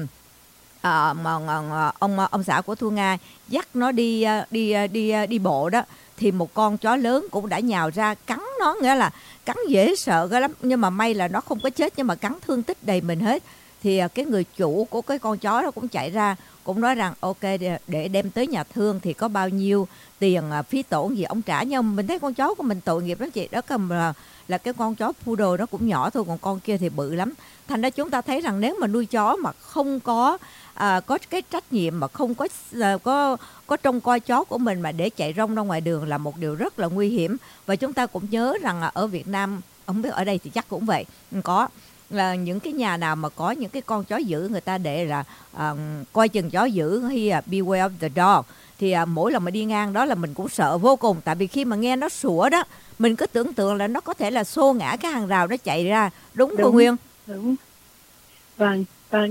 Speaker 5: ông xã của Thu Nga dắt nó đi bộ đó, thì một con chó lớn cũng đã nhào ra cắn nó, nghĩa là cắn dễ sợ lắm. Nhưng mà may là nó không có chết, nhưng mà cắn thương tích đầy mình hết. thì cái người chủ của cái con chó đó cũng chạy ra, cũng nói rằng ok, để đem tới nhà thương thì có bao nhiêu tiền phí tổn gì ông trả. Nhưng mình thấy con chó của mình tội nghiệp lắm chị, đó cầm là cái con chó poodle nó cũng nhỏ thôi, còn con kia thì bự lắm. Thành ra chúng ta thấy rằng nếu mà nuôi chó mà không có cái trách nhiệm, mà không có trông coi chó của mình mà để chạy rong ra ngoài đường là một điều rất là nguy hiểm. Và chúng ta cũng nhớ rằng ở Việt Nam, không biết ở đây thì chắc cũng vậy, có là những cái nhà nào mà có những cái con chó dữ, người ta để là coi chừng chó dữ hay beware of the dog, thì mỗi lần mà đi ngang đó là mình cũng sợ vô cùng. Tại vì khi mà nghe nó sủa đó, mình cứ tưởng tượng là nó có thể là xô ngã cái hàng rào nó chạy ra, đúng cô Nguyên?
Speaker 3: Đúng. Vâng,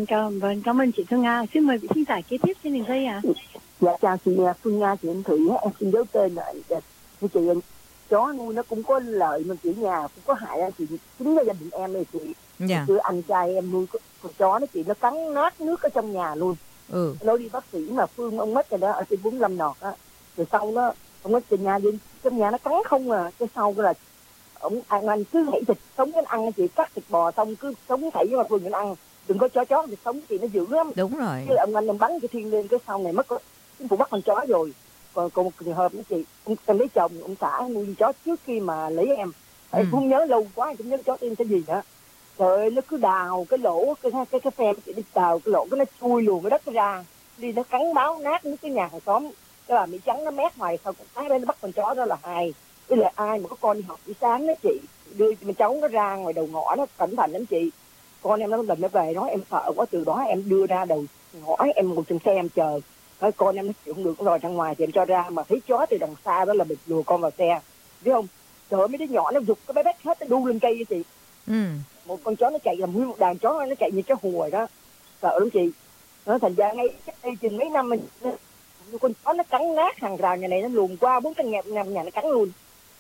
Speaker 3: cảm ơn chị Phương Nga. Xin mời vị khán giả kế tiếp xin đừng dây ạ.
Speaker 8: Dạ chào chị Phương Nga, chị Anh Thủy, em xin giấu tên lại. Như chị, chó nuôi nó cũng có lợi mà chị, nhà cũng có hại. Chị chính là gia đình em này chị. Chứ anh trai em nuôi con chó nó chị, nó cắn nát nước ở trong nhà luôn. Nó đi bác sĩ mà Phương ông mất rồi đó, ở trên 45 nọt á. Rồi sau đó ông mất trên nhà, trong nhà nó cắn không à. Cái sau là ông anh cứ hãy thịt sống cái ăn, chị cắt thịt bò xong cứ sống thảy mà Phương ăn. Đừng có chó thì sống thì nó dữ lắm.
Speaker 5: Đúng rồi.
Speaker 8: Cái ông anh bắn cái thiên lên, cái sau này mất chính phủ bắt con chó rồi. Còn một trường hợp nữa chị, ông lấy chồng, ông xã nuôi chó trước khi mà lấy em. Em không nhớ lâu quá, không nhớ chó tên cái gì nữa. Trời ơi, nó cứ đào cái lỗ, cái phe chị đi đào cái lỗ, cái nó chui luồn cái đất ra, đi nó cắn báo nát những cái nhà hàng xóm. Cái bà Mỹ Trắng nó mét ngoài, sau cái đó nó bắt con chó đó là hài. Cái là ai mà có con đi học buổi sáng đó chị, đưa mình cháu nó ra ngoài đầu ngõ nó cẩn thận lắm chị. Con em nó lần nó về đó em sợ quá, từ đó em đưa ra đầu ngõ, em ngồi trên xe em chờ. Nói con em nó chịu không được rồi ra ngoài thì em cho ra, mà thấy chó từ đằng xa đó là mình lùa con vào xe, biết không? Trời ơi, mấy đứa nhỏ nó giục cái bé bét hết, nó đu lên cây đó chị. Một con chó nó chạy làm nguyên một đàn chó, nó chạy như chó hùa đó, sợ lắm chị. Nó thành ra ngay cách đây chừng mấy năm mình con chó nó cắn nát hàng rào nhà này, nó luồn qua 4 căn nhà nó cắn luôn.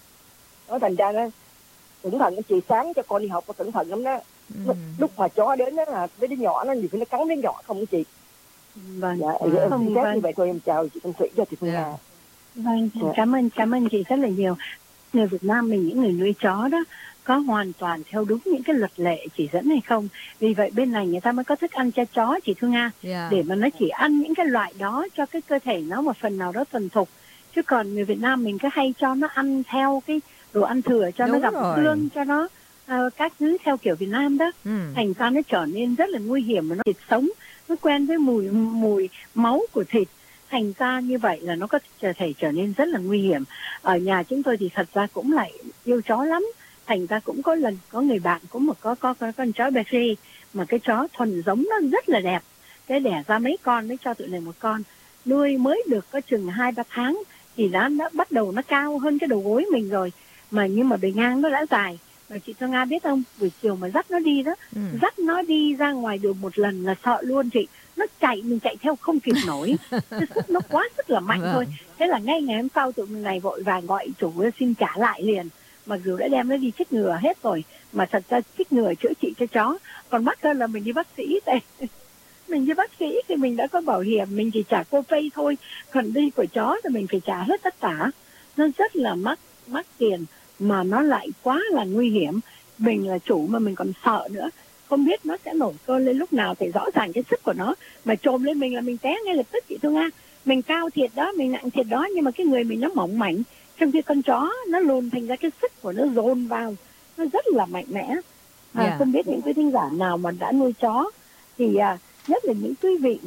Speaker 8: Nó thành ra nó cẩn thận chị, sáng cho con đi học có cẩn thận lắm đó. Lúc mà chó đến đó là với đứa nhỏ nó nhiều khi nó cắn đứa nhỏ không chị.
Speaker 3: Vâng.
Speaker 8: Dạ, em xin phép như vậy thôi, em chào chị Thanh Thủy cho chị Phương Nga.
Speaker 3: Vâng, cảm ơn chị rất là nhiều. Người Việt Nam mình, những người nuôi chó đó có hoàn toàn theo đúng những cái luật lệ chỉ dẫn hay không. Vì vậy bên này người ta mới có thức ăn cho chó chị Phương Nga, để mà nó chỉ ăn những cái loại đó cho cái cơ thể nó một phần nào đó thuần thục. Chứ còn người Việt Nam mình cứ hay cho nó ăn theo cái đồ ăn thừa, cho
Speaker 5: đúng
Speaker 3: nó gặp xương, cho nó các thứ theo kiểu Việt Nam đó. Thành ra nó trở nên rất là nguy hiểm, mà nó thịt sống, nó quen với mùi máu của thịt. Thành ra như vậy là nó có thể trở nên rất là nguy hiểm. Ở nhà chúng tôi thì thật ra cũng lại yêu chó lắm. Thành ra cũng có lần có người bạn cũng có con chó Berger, mà cái chó thuần giống nó rất là đẹp. Cái đẻ ra mấy con mới cho tụi này một con. Nuôi mới được có chừng 2-3 tháng thì nó bắt đầu nó cao hơn cái đầu gối mình rồi. Nhưng mà bề ngang nó đã dài. Và chị Phương Nga biết không, buổi chiều mà dắt nó đi đó, dắt nó đi ra ngoài đường một lần là sợ luôn chị. Nó chạy, mình chạy theo không kịp nổi. Sức nó quá sức là mạnh thôi. Thế là ngay ngày hôm sau tụi mình này vội vàng gọi chủ xin trả lại liền. Mặc dù đã đem nó đi chích ngừa hết rồi, mà thật ra chích ngừa chữa trị cho chó còn mắc hơn là mình đi bác sĩ. Mình đi bác sĩ thì mình đã có bảo hiểm, mình chỉ trả copay thôi. Còn đi của chó thì mình phải trả hết tất cả. Nó rất là mắc tiền, mà nó lại quá là nguy hiểm. Mình là chủ mà mình còn sợ nữa, không biết nó sẽ nổi cơn lên lúc nào. Thì rõ ràng cái sức của nó mà trồm lên mình là mình té ngay lập tức chị Thương Nga. Mình cao thiệt đó, mình nặng thiệt đó, nhưng mà cái người mình nó mỏng mảnh, trong khi con chó nó lùn, thành ra cái sức của nó dồn vào, nó rất là mạnh mẽ. Không biết những quý thính giả nào mà đã nuôi chó thì nhất là những quý vị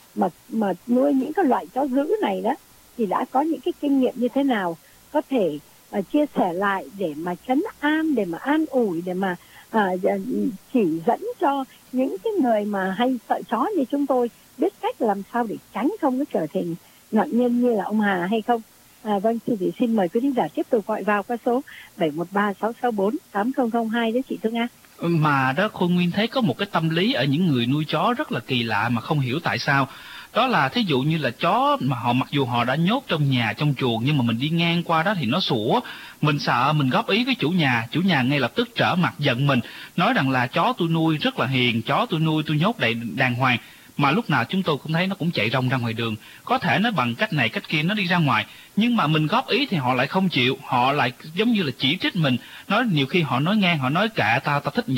Speaker 3: mà nuôi những cái loại chó dữ này đó, thì đã có những cái kinh nghiệm như thế nào, có thể chia sẻ lại để mà trấn an, để mà an ủi, để mà chỉ dẫn cho những cái người mà hay sợ chó như chúng tôi biết cách làm sao để tránh không có trở thành nạn nhân như là ông Hà hay không. Vâng, thì xin mời quý thính giả tiếp tục gọi vào qua số 713-664-8002 đấy chị Thương Nga.
Speaker 6: Mà đó, Khôi Nguyên thấy có một cái tâm lý ở những người nuôi chó rất là kỳ lạ mà không hiểu tại sao. Đó là thí dụ như là chó mà mặc dù họ đã nhốt trong nhà, trong chuồng, nhưng mà mình đi ngang qua đó thì nó sủa. Mình sợ, mình góp ý với chủ nhà ngay lập tức trở mặt giận mình, nói rằng là chó tôi nuôi rất là hiền, chó tôi nuôi tôi nhốt đàng hoàng. Mà lúc nào chúng tôi cũng thấy nó cũng chạy rong ra ngoài đường. Có thể nó bằng cách này cách kia nó đi ra ngoài, nhưng mà mình góp ý thì họ lại không chịu. Họ lại giống như là chỉ trích mình, nói nhiều khi họ nói ngang, họ nói kệ tao thích như vậy.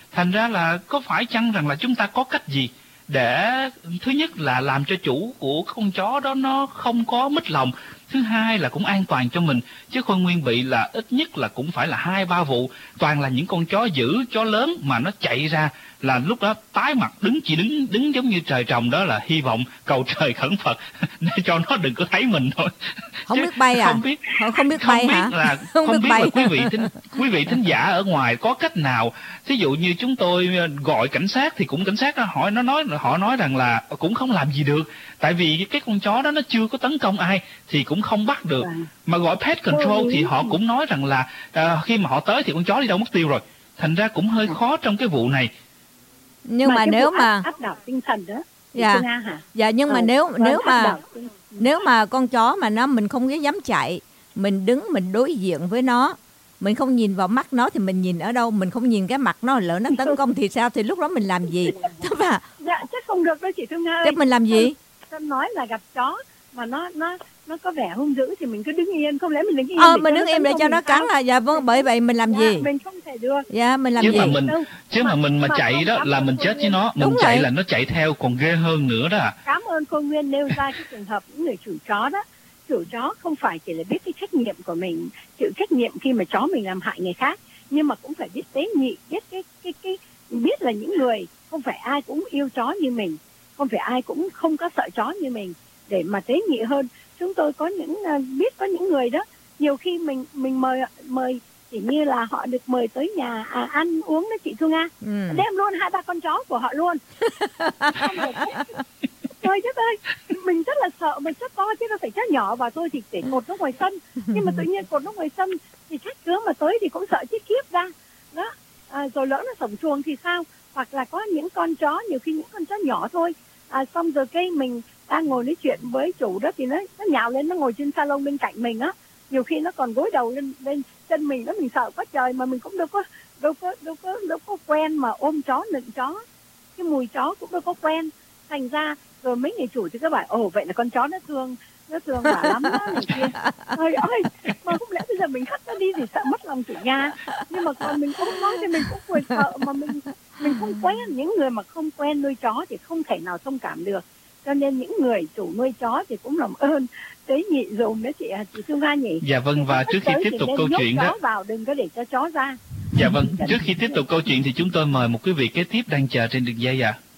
Speaker 6: Thành ra là có phải chăng rằng là chúng ta có cách gì để thứ nhất là làm cho chủ của con chó đó nó không có mít lòng, thứ hai là cũng an toàn cho mình, chứ Khôi Nguyên bị là ít nhất là cũng phải là 2-3 vụ toàn là những con chó dữ, chó lớn mà nó chạy ra là lúc đó tái mặt chỉ đứng giống như trời trồng, đó là hy vọng cầu trời khẩn Phật để cho nó đừng có thấy mình thôi.
Speaker 5: Không biết bay à? Không biết bay hả?
Speaker 6: Không biết là quý vị thính giả ở ngoài có cách nào, thí dụ như chúng tôi gọi cảnh sát thì cũng cảnh sát đó họ nói rằng là cũng không làm gì được, tại vì cái con chó đó nó chưa có tấn công ai thì cũng không bắt được. Mà gọi pet control thì họ cũng nói rằng là khi mà họ tới thì con chó đi đâu mất tiêu rồi, thành ra cũng hơi khó trong cái vụ này.
Speaker 5: Nhưng mà nếu mà
Speaker 3: áp đảo tinh thần đó,
Speaker 5: dạ, dạ, nhưng mà nếu mà con chó mà mình không có dám chạy, mình đứng mình đối diện với nó, mình không nhìn vào mắt nó thì mình nhìn ở đâu? Mình không nhìn cái mặt nó, lỡ nó tấn công thì sao? Thì lúc đó mình làm gì? Tức là
Speaker 3: dạ chắc không được đâu chị Thương Nga ơi.
Speaker 5: Thế mình làm gì?
Speaker 3: Em nói là gặp chó mà nó có vẻ hung dữ thì mình cứ đứng yên, không lẽ mình đứng yên?
Speaker 5: Mình đứng im để cho nó cắn là dạ vâng, bởi vậy mình làm gì?
Speaker 3: Mình không thể được.
Speaker 5: Dạ mình làm gì?
Speaker 6: Chứ mà mình chạy đó là mình chết với nó, mình chạy là nó chạy theo còn ghê hơn nữa đó.
Speaker 3: Cảm ơn cô Nguyên nêu ra cái trường hợp những người chủ chó đó. Chủ chó không phải chỉ là biết cái trách nhiệm của mình, chịu trách nhiệm khi mà chó mình làm hại người khác, nhưng mà cũng phải biết tế nhị, biết biết là những người không phải ai cũng yêu chó như mình, không phải ai cũng không có sợ chó như mình, để mà tế nhị hơn. Chúng tôi có biết có những người đó, nhiều khi mình mời chỉ như là họ được mời tới nhà ăn uống đó chị Thu Nga, đem luôn 2-3 con chó của họ luôn. Trời đất ơi, mình rất là sợ, mình rất to chứ đâu phải chó nhỏ vào tôi thì để cột nó ngoài sân, nhưng mà tự nhiên cột nó ngoài sân thì khách cứ mà tới thì cũng sợ chết khiếp ra đó. Rồi lỡ nó sổng chuồng thì sao? Hoặc là có những con chó, nhiều khi những con chó nhỏ thôi, xong rồi cái mình đang ngồi nói chuyện với chủ đó thì nó nhào lên, nó ngồi trên salon bên cạnh mình á, nhiều khi nó còn gối đầu lên chân mình đó, mình sợ quá trời, mà mình cũng đâu có quen mà ôm chó nựng chó, cái mùi chó cũng đâu có quen, thành ra rồi mấy người chủ thì các bạn vậy là con chó nó thương bà lắm đó này kia. Trời ơi, mà không lẽ bây giờ mình khắt nó đi thì sợ mất lòng chủ nhà, nhưng mà còn mình không nói thì mình cũng vừa sợ, mà mình không quen. Những người mà không quen nuôi chó thì không thể nào thông cảm được, cho nên những người chủ nuôi chó thì cũng làm ơn tế nhị dùm đó chị Thương Nga nhỉ.
Speaker 6: Dạ vâng, và trước khi tiếp tục câu chuyện đó
Speaker 3: vào, đừng có để cho chó ra.
Speaker 6: Dạ vâng, trước khi tiếp tục câu chuyện thì chúng tôi mời một quý vị kế tiếp đang chờ trên đường dây ạ.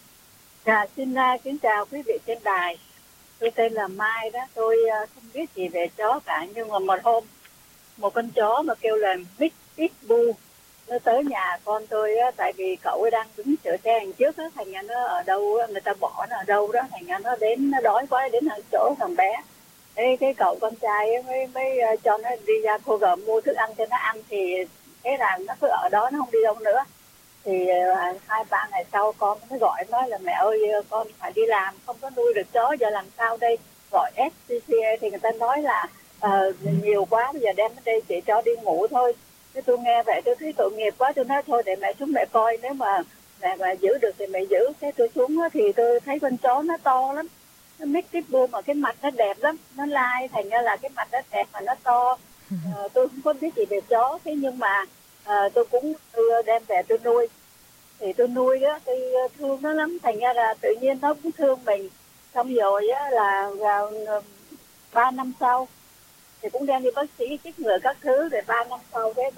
Speaker 9: Dạ, xin kính chào quý vị trên đài. Tôi tên là Mai đó, tôi không biết gì về chó cả, nhưng mà một hôm một con chó mà kêu là Pitbull nó tới nhà con tôi á, tại vì cậu ấy đang đứng chở xe đằng trước á, thành ra nó ở đâu người ta bỏ nó ở đâu đó, thành ra nó đến, nó đói quá đến chỗ thằng bé. Thế cái cậu con trai ấy mới cho nó đi ra cô gờ mua thức ăn cho nó ăn, thì thế là nó cứ ở đó, nó không đi đâu nữa. Thì 2-3 ngày sau con mới gọi nói là mẹ ơi, con phải đi làm, không có nuôi được chó, giờ làm sao đây? Gọi SPCA thì người ta nói là nhiều quá, bây giờ đem đến đây chị cho đi ngủ thôi. Thế tôi nghe vậy tôi thấy tội nghiệp quá, tôi nói thôi để mẹ xuống mẹ coi, nếu mà mẹ giữ được thì mẹ giữ. Thế tôi xuống thì tôi thấy con chó nó to lắm, nó mix pitbull mà cái mặt nó đẹp lắm, nó lai, thành ra là cái mặt nó đẹp mà nó to. Tôi không có biết gì về chó, thế nhưng mà tôi cũng đem về tôi nuôi. Thì tôi nuôi đó, tôi thương nó lắm, thành ra là tự nhiên nó cũng thương mình. Xong rồi á là vào 3 năm sau thì cũng đem đi bác sĩ chích ngừa các thứ, rồi 3 năm sau cái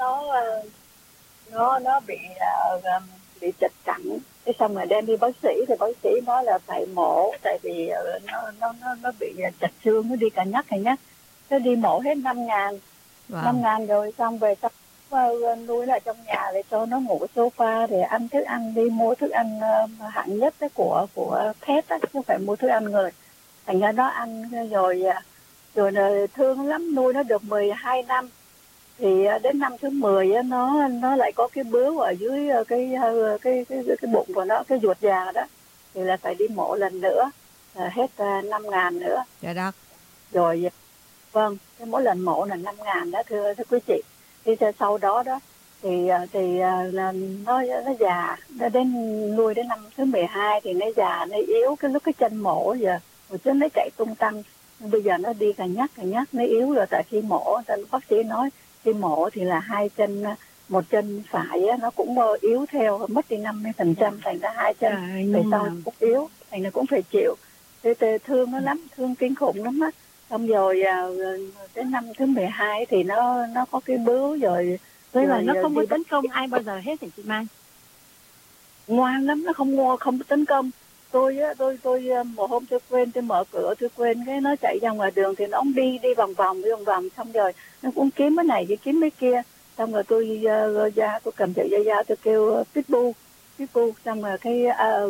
Speaker 9: nó bị chật cẳng. Thế xong rồi đem đi bác sĩ thì bác sĩ nói là phải mổ, tại vì nó bị chật xương, nó đi cả nhắc. Thế đi mổ hết 5.000. 5.000 rồi xong về xong nuôi lại trong nhà để cho nó ngủ sofa, để ăn thức ăn, đi mua thức ăn hạng nhất đó của pet đó, chứ không phải mua thức ăn người. Thành ra nó ăn rồi thương lắm, nuôi nó được 12 năm. Thì đến năm thứ 10 á, nó lại có cái bướu ở dưới cái bụng của nó, cái ruột già đó, thì là phải đi mổ lần nữa, hết 5.000 nữa.
Speaker 5: Dạ đó.
Speaker 9: Rồi vâng, cái mỗi lần mổ là 5.000 đó thưa quý chị. Thì sau đó thì là nó già, nó đến nuôi đến năm thứ 12 thì nó già, nó yếu, cái lúc cái chân mổ giờ hồi trước nó chạy tung tăng, bây giờ nó đi cả nhắc nó yếu rồi. Tại khi mổ bác sĩ nói khi mổ thì là hai chân một chân phải á, nó cũng yếu theo, mất đi 50%, thành ra hai chân về sau cũng yếu, thành ra cũng phải chịu. Thế thương nó lắm, thương kinh khủng lắm á. Xong rồi đến năm thứ 12 thì nó có cái bướu rồi.
Speaker 3: Tức là nó không có tấn công ai bao giờ hết hả chị Mai?
Speaker 9: Ngoan lắm, nó không tấn công. Tôi một hôm tôi quên, tôi mở cửa tôi quên, cái nó chạy ra ngoài đường thì nó đi vòng vòng, xong rồi nó cũng kiếm cái này kiếm cái kia. Xong rồi tôi ra, tôi cầm sợi dây ra, tôi kêu pitbull, xong rồi cái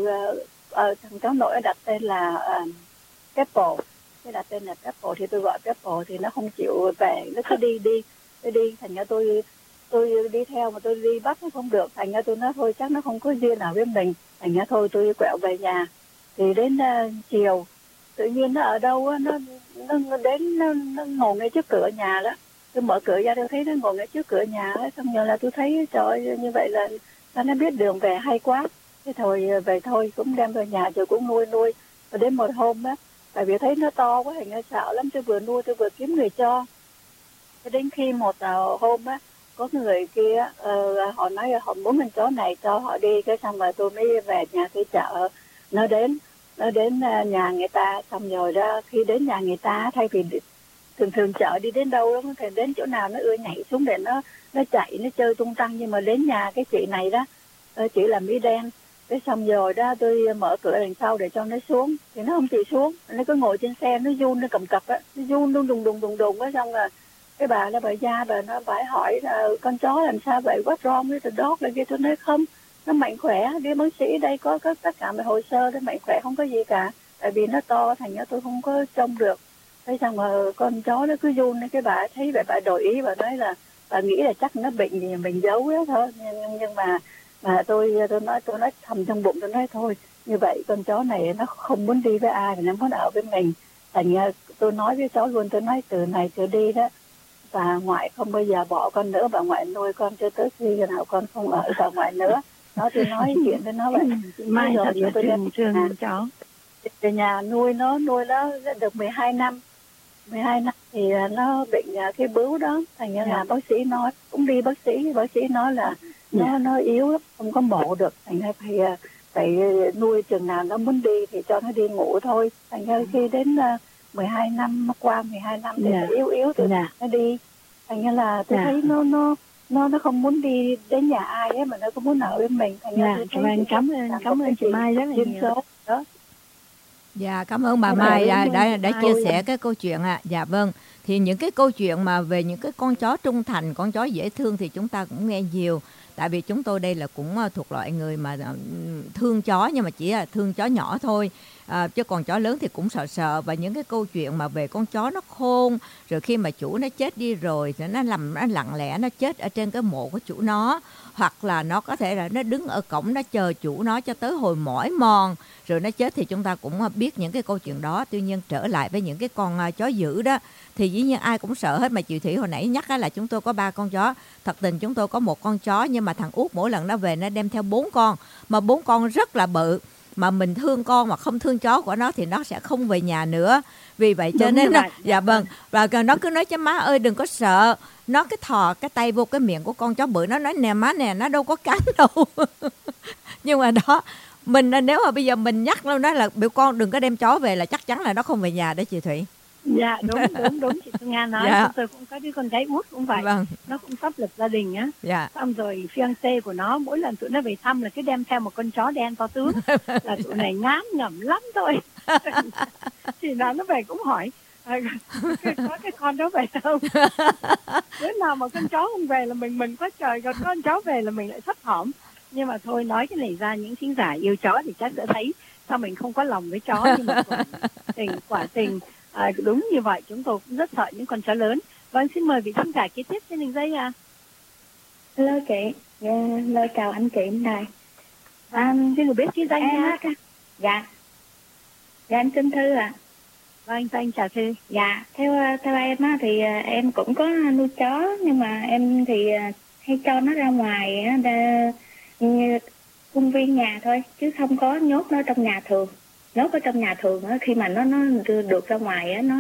Speaker 9: thằng cháu nội đặt tên là Pepper, cái đặt tên là Pepper thì tôi gọi Pepper thì nó không chịu về, nó cứ đi, thành ra tôi đi theo mà tôi đi bắt nó không được, thành ra tôi nói thôi chắc nó không có duyên nào với mình, thành ra thôi tôi quẹo về nhà. Thì đến chiều tự nhiên nó ở đâu á, nó đến nó ngồi ngay trước cửa nhà đó. Tôi mở cửa ra tôi thấy nó ngồi ngay trước cửa nhà ấy. Xong rồi là tôi thấy trời ơi, như vậy là sao nó biết đường về hay quá. Thế thôi về thôi, cũng đem về nhà rồi cũng nuôi. Và đến một hôm á, tại vì thấy nó to quá thành ra sợ lắm, tôi vừa nuôi tôi vừa kiếm người cho. Thế đến khi một hôm á, có người kia họ nói họ muốn con chó này cho họ đi, cái xong rồi tôi mới về nhà tôi chợ. Nó đến nhà người ta, xong rồi đó khi đến nhà người ta, thay vì thường chợ đi đến đâu đó thì đến chỗ nào nó ưa nhảy xuống để nó chạy nó chơi tung tăng, nhưng mà đến nhà cái chị này đó, chị là Mỹ đen, cái xong rồi đó tôi mở cửa đằng sau để cho nó xuống thì nó không chịu xuống, nó cứ ngồi trên xe nó run, nó cầm cập á, nó run đùng á. Xong rồi cái bà nó phải hỏi là con chó làm sao vậy, what's wrong with the dog là kia. Tôi nói không, nó mạnh khỏe, đi bác sĩ đây có tất cả mọi hồ sơ, nó mạnh khỏe không có gì cả, tại vì nó to thành ra tôi không có trông được. Thế xong rồi con chó nó cứ run, cái bà thấy vậy bà đổi ý, bà nói là bà nghĩ là chắc nó bệnh gì mình giấu đó thôi, nhưng mà tôi nói thầm trong bụng, tôi nói thôi như vậy con chó này nó không muốn đi với ai, nó muốn ở với mình. Thành ra tôi nói với cháu luôn, tôi nói từ này trở đi đó, bà ngoại không bao giờ bỏ con nữa, bà ngoại nuôi con cho tới khi nào con không ở bà ngoại nữa. Đó, tôi nói chuyện với nó vậy.
Speaker 3: Mai thật là
Speaker 9: tôi đem
Speaker 3: thương chó.
Speaker 9: về nhà nuôi nó được 12 năm thì nó bệnh cái bướu đó, thành ra là bác sĩ nói, cũng đi bác sĩ nói là nó yếu lắm, không có mổ được, thành ra phải nuôi chừng nào nó muốn đi thì cho nó đi ngủ thôi. Thành ra khi đến 12 năm thì nó yếu từ nó đi, thành ra là tôi thấy nó không muốn đi đến nhà ai ấy, mà nó cũng muốn ở với mình. Thành ra tôi thấy
Speaker 3: cảm ơn chị Mai rất là nhiều.
Speaker 9: Đó.
Speaker 5: Dạ, cảm ơn bà Mai đã chia sẻ cái câu chuyện ạ. Dạ vâng. Thì những cái câu chuyện mà về những cái con chó trung thành, con chó dễ thương thì chúng ta cũng nghe nhiều. Tại vì chúng tôi đây là cũng thuộc loại người mà thương chó, nhưng mà chỉ là thương chó nhỏ thôi. Chứ còn chó lớn thì cũng sợ. Và những cái câu chuyện mà về con chó nó khôn, rồi khi mà chủ nó chết đi rồi thì nó lặng lẽ nó chết ở trên cái mộ của chủ nó, hoặc là nó có thể là nó đứng ở cổng nó chờ chủ nó cho tới hồi mỏi mòn rồi nó chết, thì chúng ta cũng biết những cái câu chuyện đó. Tuy nhiên trở lại với những cái con chó dữ đó thì dĩ nhiên ai cũng sợ hết. Mà chị Thủy hồi nãy nhắc là chúng tôi có 3 con chó. Thật tình chúng tôi có một con chó, nhưng mà thằng Út mỗi lần nó về nó đem theo 4 con, mà 4 con rất là bự. Mà mình thương con mà không thương chó của nó thì nó sẽ không về nhà nữa. Vì vậy cho nên nó, dạ vâng, và nó cứ nói cho má ơi đừng có sợ. Nó cái thò cái tay vô cái miệng của con chó bự, nó nói nè má nè, nó đâu có cắn đâu. Nhưng mà đó, mình nếu mà bây giờ mình nhắc luôn đó là biểu con đừng có đem chó về là chắc chắn là nó không về nhà đó chị Thủy.
Speaker 3: Dạ đúng chị Phương Nga nói. Dạ. Tôi cũng có đứa con gái út cũng vậy. Vâng. Nó cũng sắp lập gia đình á. Dạ. Xong rồi fiancé của nó mỗi lần tụi nó về thăm là cứ đem theo một con chó đen to tướng. Là tụi này ngán ngẩm lắm thôi. Thì nó về cũng hỏi có cái con đó về không? Bữa nào mà con chó không về là mình có trời, còn con chó về là mình lại thấp thỏm. Nhưng mà thôi, nói cái này ra những khán giả yêu chó thì chắc sẽ thấy sao mình không có lòng với chó. Nhưng mà quả tình đúng như vậy, chúng tôi cũng rất sợ những con chó lớn. Vâng, xin mời vị khán giả kế tiếp trên đường dây ạ.
Speaker 10: Hello chị, lời chào anh chị này.
Speaker 3: Xin được biết cái danh nha.
Speaker 10: Dạ em xin Thư ạ.
Speaker 3: Vâng, anh chào Thư.
Speaker 10: Dạ, theo em á thì em cũng có nuôi chó, nhưng mà em thì hay cho nó ra ngoài như công viên nhà thôi, chứ không có nhốt nó trong nhà thường. Nhốt ở trong nhà thường á, khi mà nó được ra ngoài á,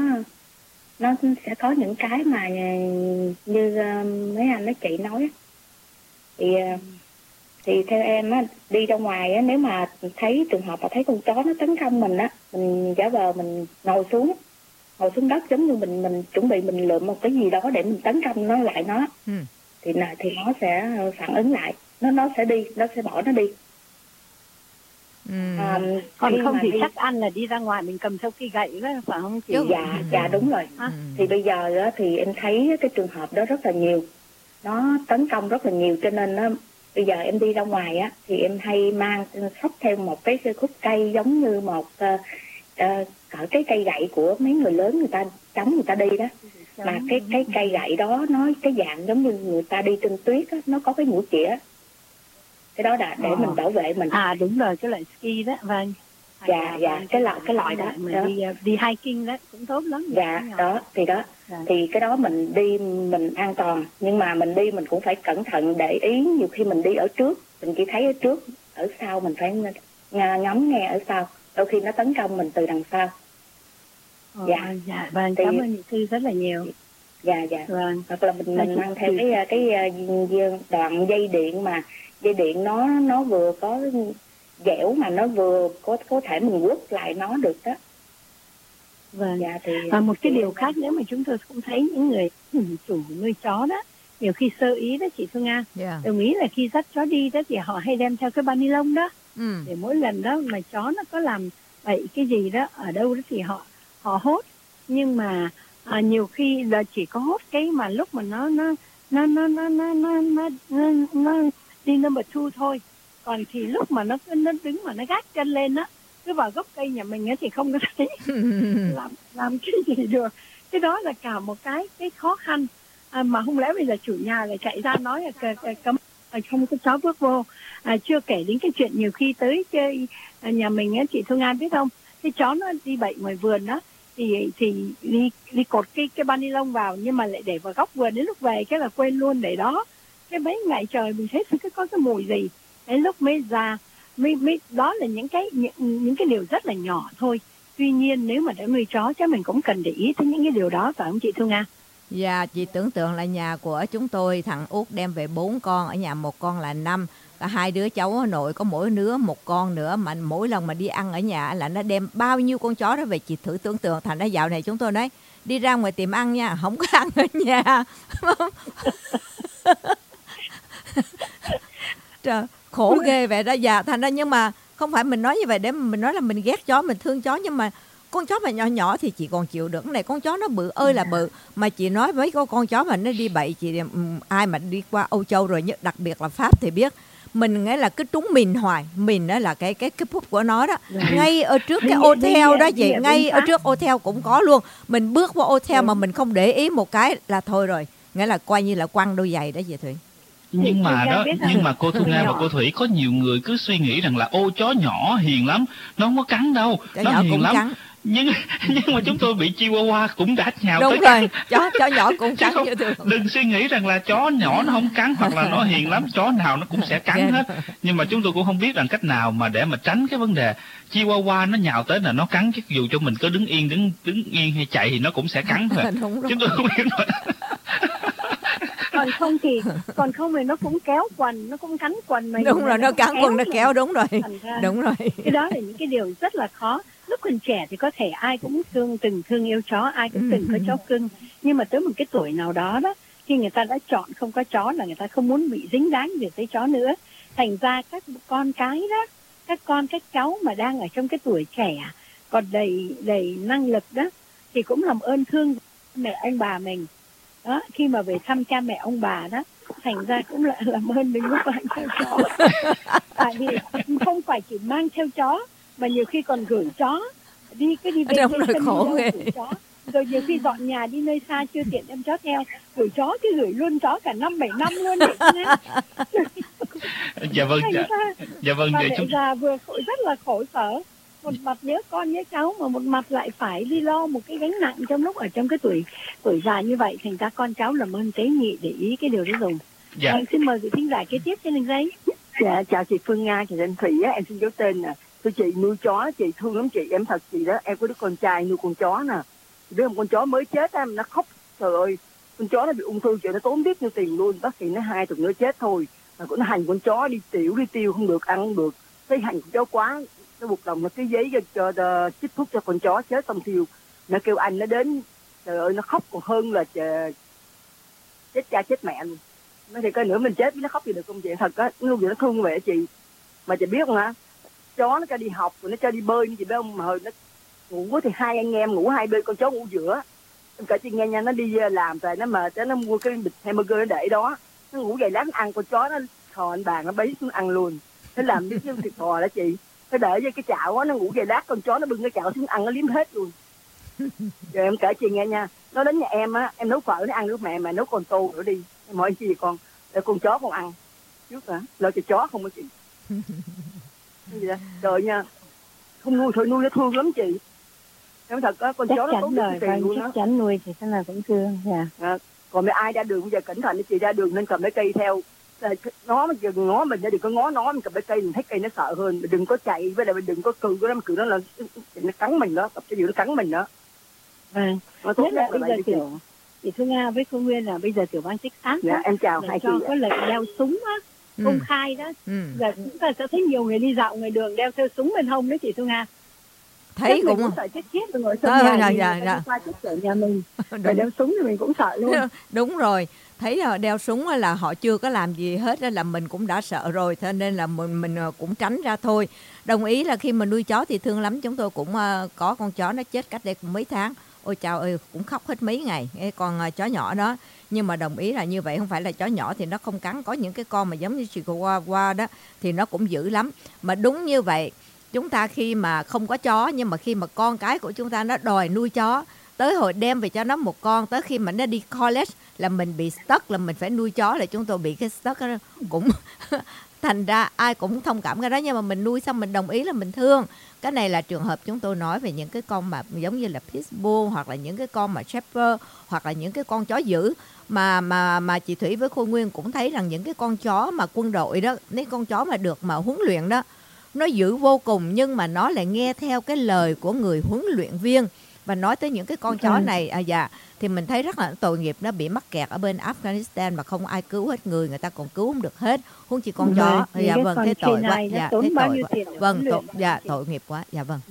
Speaker 10: nó sẽ có những cái mà như mấy anh mấy chị nói. Thì theo em á, đi ra ngoài á, nếu mà thấy trường hợp mà thấy con chó nó tấn công mình á, mình giả vờ mình ngồi xuống đất, giống như mình chuẩn bị mình lượm một cái gì đó để mình tấn công nó lại nó. Thì nó sẽ phản ứng lại, nó sẽ đi, nó sẽ bỏ nó đi.
Speaker 3: Còn không thì chắc ăn là đi ra ngoài mình cầm theo cây gậy đó, phải không chị?
Speaker 10: Dạ đúng rồi. Thì bây giờ á, thì em thấy cái trường hợp đó rất là nhiều, nó tấn công rất là nhiều, cho nên nó bây giờ em đi ra ngoài á thì em hay mang xách theo một cái khúc cây giống như một cỡ cái cây gậy của mấy người lớn người ta chống người ta đi đó, mà cái cây gậy đó nó cái dạng giống như người ta đi trên tuyết á, nó có cái mũi chĩa, cái đó là để mình bảo vệ mình.
Speaker 3: Đúng rồi, cái loại ski đó, vâng.
Speaker 10: Dạ cái loại đó,
Speaker 3: đi hiking đó cũng tốt lắm.
Speaker 10: Dạ đó thì cái đó mình đi mình an toàn, nhưng mà mình đi mình cũng phải cẩn thận để ý, nhiều khi mình đi ở trước mình chỉ thấy ở trước, ở sau mình phải ngắm nghe ở sau, đôi khi nó tấn công mình từ đằng sau.
Speaker 3: Vâng, cảm ơn chị Thư rất là nhiều.
Speaker 10: Dạ vâng. Hoặc là mình mang theo cái đoạn dây điện, mà dây điện nó vừa có dẻo mà nó vừa có thể mình quất lại nó được đó.
Speaker 3: Vâng. Và một cái điều khác nếu mà chúng tôi cũng thấy những người chủ nuôi chó đó, nhiều khi sơ ý đó chị Phương Nga, đồng ý là khi dắt chó đi đó thì họ hay đem theo cái bao ni lông đó, để mỗi lần đó mà chó nó có làm bậy cái gì đó ở đâu đó thì họ hốt, nhưng mà nhiều khi là chỉ có hốt cái mà lúc mà nó đi number 2 thôi, còn thì lúc mà nó đứng mà nó gác chân lên á, cứ vào gốc cây nhà mình á thì không có thấy làm cái gì được. Cái đó là cả một cái khó khăn, mà không lẽ bây giờ chủ nhà lại chạy ra nói là cấm không có chó bước vô. Chưa kể đến cái chuyện nhiều khi tới chơi nhà mình á, chị Thương An biết không, cái chó nó đi bậy ngoài vườn đó thì đi cột cái bao ni lông vào, nhưng mà lại để vào góc vườn, đến lúc về cái là quên luôn để đó. Cái mấy ngày trời mình thấy có cái mùi gì, đến lúc mới ra mới đó là những cái điều rất là nhỏ thôi. Tuy nhiên nếu mà đã nuôi chó chắc mình cũng cần để ý tới những cái điều đó, phải không chị Thương Nga?
Speaker 5: Dạ, chị tưởng tượng là nhà của chúng tôi, thằng Út đem về 4 con, ở nhà một con là 5, cả 2 đứa cháu nội có mỗi đứa một con nữa, mà mỗi lần mà đi ăn ở nhà là nó đem bao nhiêu con chó đó về. Chị thử tưởng tượng, thành ra dạo này chúng tôi nói đi ra ngoài tiệm ăn nha, không có ăn ở nhà. Trời, khổ ghê vậy đó. Dạ, thành ra nhưng mà không phải mình nói như vậy để mình nói là mình ghét chó, mình thương chó, nhưng mà con chó mà nhỏ nhỏ thì chị còn chịu được. Cái này con chó nó bự ơi là bự, mà chị nói với con chó mà nó đi bậy, chị ai mà đi qua Âu Châu rồi, đặc biệt là Pháp thì biết, mình nghĩa là cứ trúng mìn hoài. Mìn đó là cái phút của nó đó, ngay ở trước cái hotel đó chị, ngay ở trước hotel cũng có luôn. Mình bước qua hotel mà mình không để ý một cái là thôi rồi, nghĩa là coi như là quăng đôi giày đó chị Thủy.
Speaker 6: Nhưng mà cô Thu Nga và cô Thủy, có nhiều người cứ suy nghĩ rằng là ô chó nhỏ hiền lắm, nó không có cắn đâu,
Speaker 5: chó
Speaker 6: nó
Speaker 5: nhỏ
Speaker 6: hiền
Speaker 5: cũng
Speaker 6: lắm
Speaker 5: cắn.
Speaker 6: Nhưng mà chúng tôi bị Chihuahua cũng đã nhào
Speaker 5: đúng
Speaker 6: tới
Speaker 5: rồi, chó nhỏ cũng cắn
Speaker 6: không,
Speaker 5: như thường.
Speaker 6: đừng suy nghĩ rằng là chó nhỏ nó không cắn hoặc là nó hiền lắm, chó nào nó cũng sẽ cắn hết. Nhưng mà chúng tôi cũng không biết rằng cách nào mà để mà tránh cái vấn đề Chihuahua nó nhào tới là nó cắn, chứ dù cho mình có đứng yên hay chạy thì nó cũng sẽ cắn thôi. Chúng tôi không biết rồi.
Speaker 3: còn không thì nó cũng kéo quần, nó cũng cắn quần mình.
Speaker 5: Đúng rồi, nó cắn quần, nó kéo, đúng rồi. Đúng rồi.
Speaker 3: Cái đó là những cái điều rất là khó. Lúc còn trẻ thì có thể ai cũng từng thương yêu chó, ai cũng từng có chó cưng, nhưng mà tới một cái tuổi nào đó đó, khi người ta đã chọn không có chó là người ta không muốn bị dính dáng được tới chó nữa. Thành ra các con cái đó, các cháu mà đang ở trong cái tuổi trẻ còn đầy năng lực đó, thì cũng làm ơn thương mẹ ông bà mình đó, khi mà về thăm cha mẹ ông bà đó, thành ra cũng lại làm ơn đừng có mang theo chó. Tại vì không phải chỉ mang theo chó mà nhiều khi còn gửi chó đi về
Speaker 5: trong rồi khổ ghê.
Speaker 3: Rồi nhiều khi dọn nhà đi nơi xa chưa tiện đem chó theo, gửi chó chứ gửi luôn chó cả 5-7 năm luôn đấy.
Speaker 6: Dạ vâng, dạ vâng.
Speaker 3: Bà mẹ già vừa rất là khổ sở, một mặt nhớ con nhớ cháu mà một mặt lại phải đi lo một cái gánh nặng trong lúc ở trong cái tuổi già như vậy. Thành ra con cháu làm ơn tế nhị để ý cái điều đó dùng.
Speaker 6: Dạ.
Speaker 3: Xin mời vị thính giả kế tiếp trên đường dây.
Speaker 8: Dạ, chào chị Phương Nga, chị Thanh Thủy á, em xin giấu tên nè. Thưa chị, nuôi chó chị thương lắm chị, em thật chị đó, em có đứa con trai nuôi con chó nè. Biết không, con chó mới chết em nó khóc, trời ơi, con chó nó bị ung thư chị, nó tốn biết nhiêu tiền luôn, bác sĩ nói 2 tuần nữa chết thôi. mà nó hành con chó đi tiểu đi tiêu không được, ăn không được, thấy hành con chó quá, nó buộc lòng nó cái giấy cho chích thuốc cho con chó chết xong thiêu. Nó kêu anh nó đến, trời ơi nó khóc còn hơn là chết cha chết mẹ luôn. Nó thì coi nữa mình chết nó khóc gì được không chị? Thật á, nó thương như vậy chị. Mà chị biết không hả? Chó nó cho đi học rồi nó cho đi bơi như chị biết không, mà hồi nó ngủ thì hai anh em ngủ hai bên, con chó ngủ giữa. Em kể chị nghe nha, nó đi làm rồi nó mệt, nó mua cái bịch hamburger nó để đó, nó ngủ dậy lát nó ăn, con chó nó thò anh bàn nó bấy xuống ăn luôn. Nó làm cái thịt bò đó chị, nó để với cái chảo đó, nó ngủ dậy lát con chó nó bưng cái chảo xuống ăn, nó liếm hết luôn. Rồi em kể chị nghe nha, nó đến nhà em á, em nấu phở nó ăn nước mẹ nấu con tô nữa đi, em hỏi gì con, để con chó con ăn trước hả, lo cho chó không hả chị? Cái gì đó trời nha, không nuôi thôi, nuôi nó thương lắm chị. Em thật á, con chó nó tốn tiền luôn đó.
Speaker 3: Chắc chắn nuôi thì thế nào cũng thương.
Speaker 8: Còn mấy ai ra đường bây giờ cẩn thận, chị ra đường nên cầm cái cây theo, nó mà đừng ngó mình, đừng có ngó nó, mình cầm cái cây mình thấy cây nó sợ hơn, mình đừng có chạy, với lại mình đừng có cừ nó, cừ nó là nó cắn mình đó, tập cho nó cắn mình đó.
Speaker 3: Vâng. Nhất là bây giờ kiểu chị Thu Nga với cô Nguyên là bây giờ tiểu ban trích sát
Speaker 8: dạ, em chào hai chị.
Speaker 3: Có lệnh đeo súng á, công khai đó. Giờ chúng ta sẽ thấy nhiều người đi dạo ngoài đường đeo theo súng bên hông đấy chị Thu Nga.
Speaker 5: Thấy cũng
Speaker 3: sợ chết rồi ngồi trong nhà qua trước cửa nhà mình rồi đeo súng thì mình cũng sợ luôn.
Speaker 5: Đúng rồi, thấy đeo súng là họ chưa có làm gì hết là mình cũng đã sợ rồi, cho nên là mình cũng tránh ra thôi. Đồng ý là khi mình nuôi chó thì thương lắm, chúng tôi cũng có con chó nó chết cách đây cũng mấy tháng, ôi chao ơi cũng khóc hết mấy ngày cái con chó nhỏ đó. Nhưng mà đồng ý là như vậy, không phải là chó nhỏ thì nó không cắn, có những cái con mà giống như Chihuahua đó thì nó cũng dữ lắm. Mà đúng như vậy, chúng ta khi mà không có chó, nhưng mà khi mà con cái của chúng ta nó đòi nuôi chó, tới hồi đem về cho nó một con, tới khi mà nó đi college là mình bị stuck, là mình phải nuôi chó, là chúng tôi bị cái stuck đó cũng thành ra ai cũng thông cảm cái đó. Nhưng mà mình nuôi xong mình đồng ý là mình thương. Cái này là trường hợp chúng tôi nói về những cái con mà giống như là Pitbull, hoặc là những cái con mà Shepherd, hoặc là những cái con chó dữ mà chị Thủy với Khôi Nguyên cũng thấy rằng những cái con chó mà quân đội đó, mấy con chó mà được mà huấn luyện đó, nó dữ vô cùng, nhưng mà nó lại nghe theo cái lời của người huấn luyện viên. Và nói tới những cái con chó này thì mình thấy rất là tội nghiệp, nó bị mắc kẹt ở bên Afghanistan mà không ai cứu hết, người ta còn cứu không được hết, huống chi con chó. Vâng, thế tội quá. Thế tội quá. Vâng, tội nghiệp quá. Dạ vâng.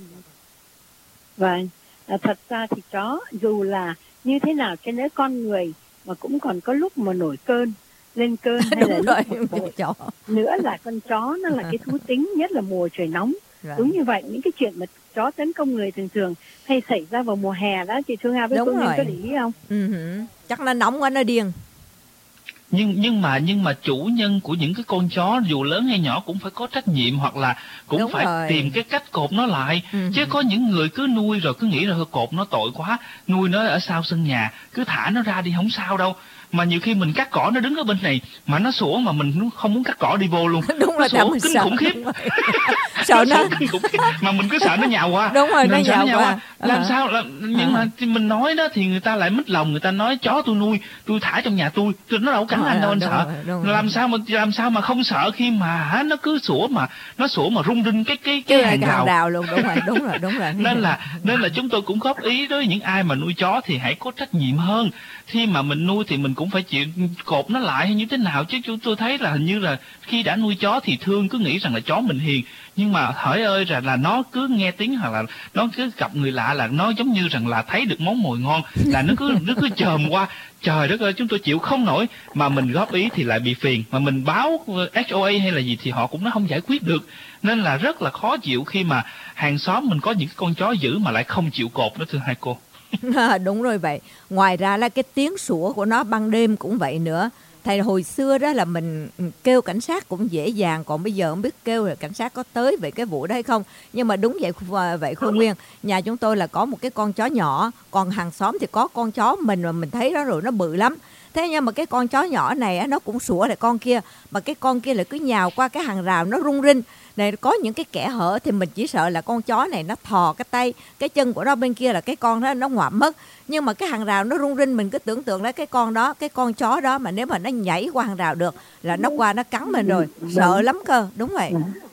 Speaker 3: Vâng, thật ra thì chó dù là như thế nào cho nên con người mà cũng còn có lúc mà nổi cơn, lên cơn hay là lúc chó. Nữa là con chó nó là cái thú tính, nhất là mùa trời nóng. Đúng như vậy, những cái chuyện mà chó tấn công người thường hay xảy ra vào mùa hè đó, chị Thu Nga với cô Nguyên có để ý không?
Speaker 5: Chắc nó nóng quá nó điên.
Speaker 6: Nhưng mà chủ nhân của những cái con chó dù lớn hay nhỏ cũng phải có trách nhiệm, hoặc là cũng đúng phải rồi. Tìm cái cách cột nó lại. Chứ có những người cứ nuôi rồi cứ nghĩ là cột nó tội quá, nuôi nó ở sau sân nhà, cứ thả nó ra đi không sao đâu. Mà nhiều khi mình cắt cỏ nó đứng ở bên này mà nó sủa mà mình không muốn cắt cỏ đi vô luôn.
Speaker 5: Đúng
Speaker 6: nó
Speaker 5: là
Speaker 6: sủa kinh khủng khiếp. Sợ nó mà mình cứ sợ nó nhào qua.
Speaker 5: Đúng rồi, nó nhào qua.
Speaker 6: Làm sao là nhưng mà mình nói đó thì người ta lại mất lòng, người ta nói chó tôi nuôi, tôi thả trong nhà tôi nó đâu cắn anh đâu, anh sợ. Làm sao mà không sợ khi mà nó cứ sủa mà rung rinh cái hàng rào
Speaker 5: luôn. Đúng rồi.
Speaker 6: Nên là chúng tôi cũng góp ý đối với những ai mà nuôi chó thì hãy có trách nhiệm hơn. Khi mà mình nuôi thì mình cũng phải chịu cột nó lại hay như thế nào, chứ chúng tôi thấy là hình như là khi đã nuôi chó thì thương cứ nghĩ rằng là chó mình hiền, nhưng mà hỡi ơi là nó cứ nghe tiếng hoặc là nó cứ gặp người lạ là nó giống như rằng là thấy được món mồi ngon là nó cứ chồm qua. Trời đất ơi, chúng tôi chịu không nổi, mà mình góp ý thì lại bị phiền, mà mình báo HOA hay là gì thì họ cũng nó không giải quyết được, nên là rất là khó chịu khi mà hàng xóm mình có những con chó dữ mà lại không chịu cột đó, thưa hai cô.
Speaker 5: Đúng rồi vậy. Ngoài ra là cái tiếng sủa của nó ban đêm cũng vậy nữa. Thầy hồi xưa đó là mình kêu cảnh sát cũng dễ dàng, còn bây giờ không biết kêu là cảnh sát có tới về cái vụ đó hay không. Nhưng mà đúng vậy Khôi Nguyên, nhà chúng tôi là có một cái con chó nhỏ, còn hàng xóm thì có con chó mình mà mình thấy đó rồi, nó bự lắm. Thế nhưng mà cái con chó nhỏ này nó cũng sủa lại con kia, mà cái con kia lại cứ nhào qua cái hàng rào, nó rung rinh. Này có những cái kẽ hở thì mình chỉ sợ là con chó này nó thò cái tay, cái chân của nó bên kia là cái con đó nó ngoạm mất. Nhưng mà cái hàng rào nó rung rinh, mình cứ tưởng tượng là cái con chó đó mà nếu mà nó nhảy qua hàng rào được là nó qua nó cắn mình rồi, sợ lắm cơ. Đúng vậy.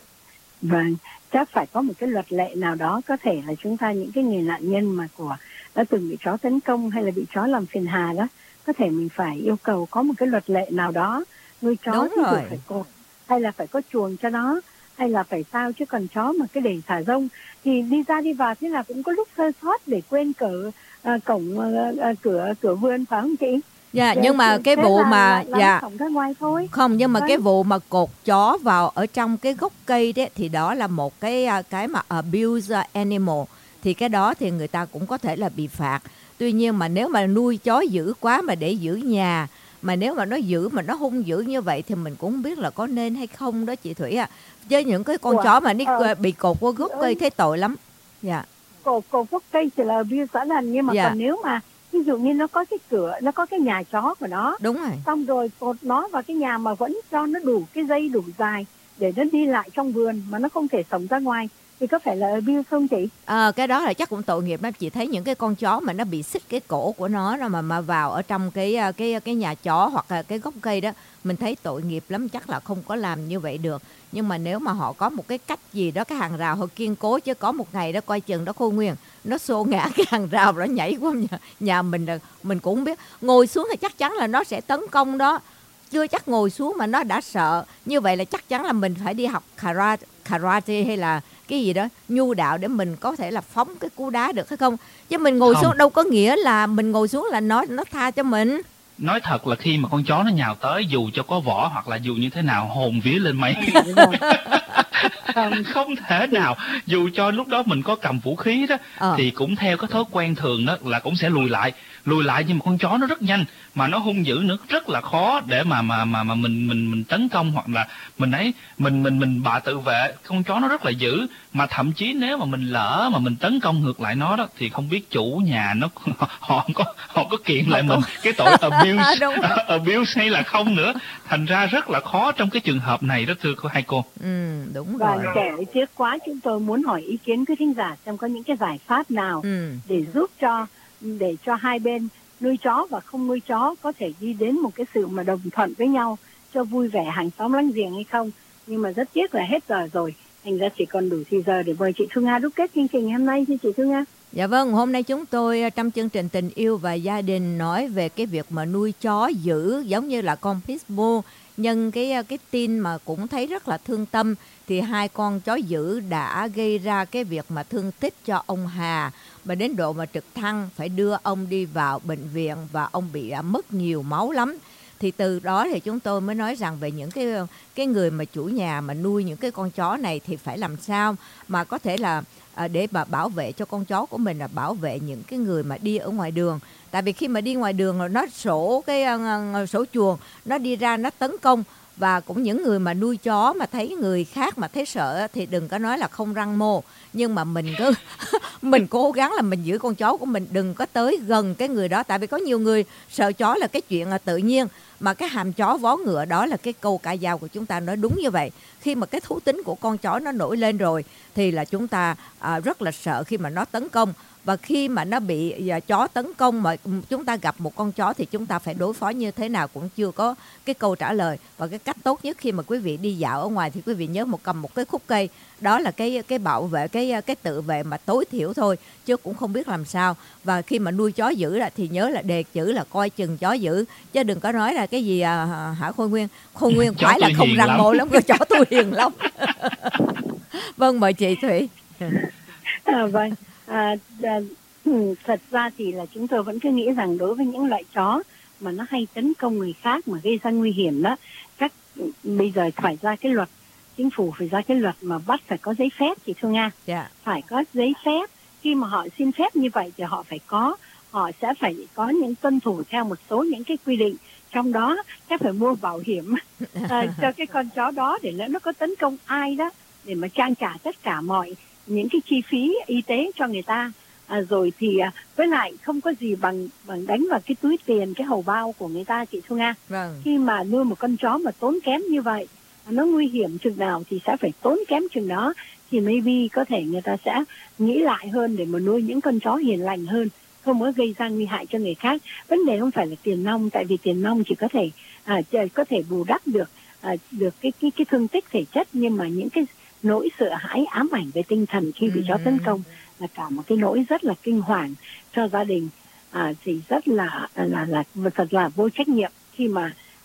Speaker 3: Vâng, chắc phải có một cái luật lệ nào đó, có thể là chúng ta những cái người nạn nhân mà đã từng bị chó tấn công hay là bị chó làm phiền hà đó, có thể mình phải yêu cầu có một cái luật lệ nào đó nuôi chó
Speaker 5: Đúng
Speaker 3: thì
Speaker 5: rồi.
Speaker 3: phải cột, hay là phải có chuồng cho nó, hay là phải sao, chứ còn chó mà cái để thả rông thì đi ra đi vào thế là cũng có lúc sơ sót để quên cổng cửa vườn, phải không chị?
Speaker 5: Dạ,
Speaker 3: Thế-
Speaker 5: nhưng mà cái
Speaker 3: thế
Speaker 5: vụ
Speaker 3: là
Speaker 5: mà
Speaker 3: lăn cổng ra ngoài thôi.
Speaker 5: không, nhưng mà
Speaker 3: Vâng.
Speaker 5: cái vụ mà cột chó vào ở trong cái gốc cây đấy thì đó là một cái mà abuse animal, thì cái đó thì người ta cũng có thể là bị phạt. Tuy nhiên mà nếu mà nuôi chó dữ quá mà để giữ nhà, mà nếu mà nó dữ mà nó hung dữ như vậy thì mình cũng không biết là có nên hay không đó chị Thủy ạ. Với những cái con
Speaker 3: Ủa,
Speaker 5: chó mà nó
Speaker 3: ờ,
Speaker 5: bị cột qua gốc cây thấy tội lắm. Dạ.
Speaker 3: Cột gốc cây chỉ là abuse rõ ràng, nhưng mà
Speaker 5: Dạ.
Speaker 3: còn nếu mà ví dụ như nó có cái cửa, nó có cái nhà chó của nó,
Speaker 5: Đúng rồi.
Speaker 3: xong rồi cột nó vào cái nhà mà vẫn cho nó đủ cái dây đủ dài để nó đi lại trong vườn mà nó không thể sống ra ngoài, thì có phải là abuse không chị?
Speaker 5: Cái đó là chắc cũng tội nghiệp lắm. Chị thấy những cái con chó mà nó bị xích cái cổ của nó đó mà vào ở trong cái nhà chó hoặc là cái gốc cây đó, mình thấy tội nghiệp lắm, chắc là không có làm như vậy được. Nhưng mà nếu mà họ có một cái cách gì đó, cái hàng rào họ kiên cố, chứ có một ngày đó coi chừng đó Khôi Nguyên, nó xô ngã cái hàng rào, nó nhảy qua nhà mình là mình cũng không biết. Ngồi xuống thì chắc chắn là nó sẽ tấn công đó, chưa chắc ngồi xuống mà nó đã sợ. Như vậy là chắc chắn là mình phải đi học karate hay là cái gì đó nhu đạo để mình có thể là phóng cái cú đá được hay không. Chứ mình ngồi
Speaker 6: Không.
Speaker 5: xuống đâu có nghĩa là mình ngồi xuống là nó tha cho mình.
Speaker 6: Nói thật là khi mà con chó nó nhào tới, dù cho có vỏ hoặc là dù như thế nào, hồn vía lên mây. Không thể nào, dù cho lúc đó mình có cầm vũ khí đó, thì cũng theo cái thói quen thường đó là cũng sẽ lùi lại, nhưng mà con chó nó rất nhanh mà nó hung dữ nữa, rất là khó để mà mình tấn công hoặc là mình bạ tự vệ. Con chó nó rất là dữ, mà thậm chí nếu mà mình lỡ mà mình tấn công ngược lại nó đó thì không biết chủ nhà nó họ có kiện lại mình cái tội abuse hay là không nữa. Thành ra rất là khó trong cái trường hợp này đó, thưa hai cô.
Speaker 5: Đúng
Speaker 3: Và
Speaker 5: rồi.
Speaker 3: kể tiếc quá, chúng tôi muốn hỏi ý kiến quý thính giả xem có những cái giải pháp nào để giúp để cho hai bên nuôi chó và không nuôi chó có thể đi đến một cái sự mà đồng thuận với nhau cho vui vẻ hàng xóm láng giềng hay không. Nhưng mà rất tiếc là hết giờ rồi, thành ra chỉ còn đủ thì giờ để mời chị Thu Nga đúc kết chương trình hôm nay, thưa chị Thu Nga.
Speaker 5: Dạ vâng, hôm nay chúng tôi trong chương trình Tình Yêu và Gia Đình nói về cái việc mà nuôi chó dữ giống như là con Pitbull. Nhân cái tin mà cũng thấy rất là thương tâm, thì hai con chó dữ đã gây ra cái việc mà thương tích cho ông Hà, mà đến độ mà trực thăng phải đưa ông đi vào bệnh viện và ông bị mất nhiều máu lắm. Thì từ đó thì chúng tôi mới nói rằng về những cái người mà chủ nhà mà nuôi những cái con chó này thì phải làm sao mà có thể là để mà bảo vệ cho con chó của mình, là bảo vệ những cái người mà đi ở ngoài đường. Tại vì khi mà đi ngoài đường rồi nó sổ sổ chuồng, nó đi ra nó tấn công. Và cũng những người mà nuôi chó mà thấy người khác mà thấy sợ thì đừng có nói là không răng mô, nhưng mà mình cứ mình cố gắng là mình giữ con chó của mình đừng có tới gần cái người đó. Tại vì có nhiều người sợ chó là cái chuyện là tự nhiên, mà cái hàm chó vó ngựa đó là cái câu ca dao của chúng ta nói đúng như vậy. Khi mà cái thú tính của con chó nó nổi lên rồi thì là chúng ta rất là sợ khi mà nó tấn công. Và khi mà nó bị chó tấn công mà chúng ta gặp một con chó thì chúng ta phải đối phó như thế nào cũng chưa có cái câu trả lời. Và cái cách tốt nhất khi mà quý vị đi dạo ở ngoài thì quý vị nhớ cầm một cái khúc cây, đó là cái bảo vệ, cái tự vệ mà tối thiểu thôi, chứ cũng không biết làm sao. Và khi mà nuôi chó dữ thì nhớ là đề chữ là coi chừng chó dữ, chứ đừng có nói là cái gì hả Khôi Nguyên. Khôi Nguyên phải là không răng mộ lắm, chó tôi hiền lắm. Vâng, mời chị Thủy.
Speaker 3: Vâng. Thật ra thì là chúng tôi vẫn cứ nghĩ rằng đối với những loại chó mà nó hay tấn công người khác mà gây ra nguy hiểm đó, chắc bây giờ phải ra cái luật, chính phủ phải ra cái luật mà bắt phải có giấy phép, chị Thu Nga. Phải có giấy phép. Khi mà họ xin phép như vậy thì họ sẽ phải có những tuân thủ theo một số những cái quy định, trong đó chắc phải mua bảo hiểm cho cái con chó đó, để lỡ nó có tấn công ai đó để mà trang trả tất cả mọi những cái chi phí y tế cho người ta. Rồi thì với lại không có gì bằng đánh vào cái túi tiền, cái hầu bao của người ta, chị Thu Nga. Khi mà nuôi một con chó mà tốn kém như vậy, nó nguy hiểm chừng nào thì sẽ phải tốn kém chừng đó, thì maybe có thể người ta sẽ nghĩ lại hơn để mà nuôi những con chó hiền lành hơn, không có gây ra nguy hại cho người khác. Vấn đề không phải là tiền nong, tại vì tiền nong chỉ có thể bù đắp được cái thương tích thể chất, nhưng mà những cái nỗi sợ hãi ám ảnh về tinh thần khi bị chó tấn công là cả một cái nỗi rất là kinh hoàng cho gia đình. Thì rất là thật là vô trách nhiệm khi mà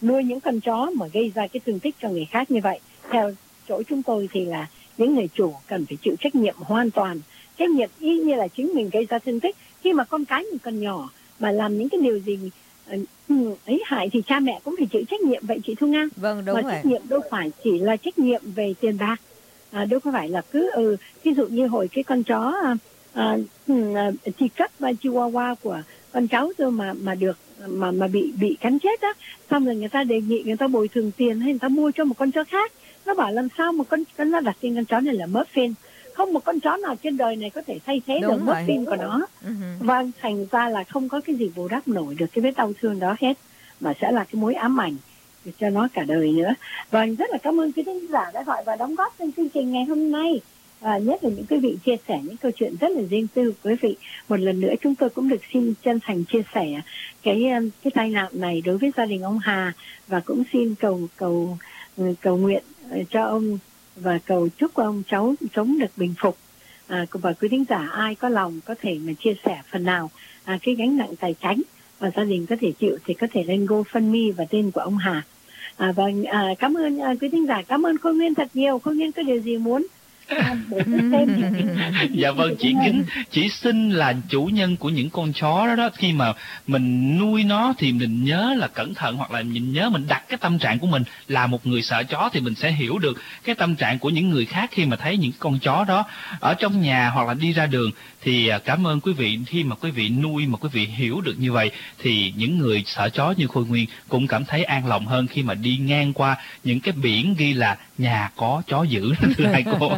Speaker 3: nuôi những con chó mà gây ra cái thương tích cho người khác như vậy. Theo chỗ chúng tôi thì là những người chủ cần phải chịu trách nhiệm hoàn toàn, trách nhiệm y như là chính mình gây ra thương tích. Khi mà con cái mình còn nhỏ mà làm những cái điều gì ấy hại thì cha mẹ cũng phải chịu trách nhiệm vậy chị Thu Nga.
Speaker 5: Vâng, đúng
Speaker 3: và
Speaker 5: rồi.
Speaker 3: trách nhiệm đâu phải chỉ là trách nhiệm về tiền bạc, đâu có phải là cứ ví dụ như hồi cái con chó chi cấp và chihuahua của con cháu tôi mà được mà bị cắn chết á, xong rồi người ta đề nghị người ta bồi thường tiền hay người ta mua cho một con chó khác. Nó bảo làm sao một con nó đặt tên con chó này là Muffin, không một con chó nào trên đời này có thể thay thế được Muffin của nó. Và thành ra là không có cái gì bù đắp nổi được cái vết đau thương đó hết, mà sẽ là cái mối ám ảnh cho nó cả đời nữa. Và rất là cảm ơn quý thính giả đã gọi và đóng góp trong chương trình ngày hôm nay, nhất là những quý vị chia sẻ những câu chuyện rất là riêng tư của quý vị. Một lần nữa chúng tôi cũng được xin chân thành chia sẻ cái tai nạn này đối với gia đình ông Hà, và cũng xin cầu nguyện cho ông và cầu chúc ông cháu sống được bình phục. Và quý thính giả ai có lòng có thể mà chia sẻ phần nào cái gánh nặng tài chính và gia đình có thể chịu thì có thể lên GoFundMe và tên của ông Hà. Cảm ơn quý thính giả, cảm ơn Khôi Nguyên thật nhiều. Khôi Nguyên có điều gì muốn bổ sung thêm?
Speaker 6: Dạ vâng, chỉ xin là chủ nhân của những con chó đó, khi mà mình nuôi nó thì mình nhớ là cẩn thận, hoặc là mình nhớ mình đặt cái tâm trạng của mình là một người sợ chó thì mình sẽ hiểu được cái tâm trạng của những người khác khi mà thấy những con chó đó ở trong nhà hoặc là đi ra đường. Thì cảm ơn quý vị, khi mà quý vị nuôi mà quý vị hiểu được như vậy thì những người sợ chó như Khôi Nguyên cũng cảm thấy an lòng hơn khi mà đi ngang qua những cái biển ghi là nhà có chó dữ. Thưa hai cô.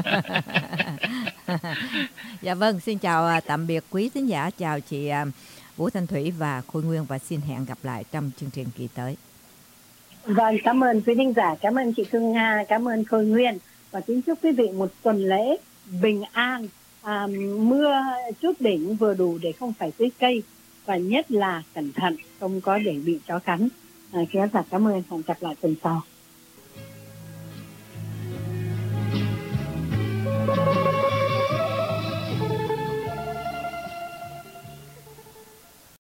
Speaker 5: Dạ vâng, xin chào tạm biệt quý thính giả, chào chị Vũ Thanh Thủy và Khôi Nguyên, và xin hẹn gặp lại trong chương trình kỳ tới.
Speaker 3: Vâng, cảm ơn quý thính giả, cảm ơn chị Phương Nga, cảm ơn Khôi Nguyên, và kính chúc quý vị một tuần lễ bình an, mưa chút đỉnh vừa đủ để không phải tưới cây, và nhất là cẩn thận không có để bị chó cắn. Cảm ơn, hẹn gặp lại tuần sau.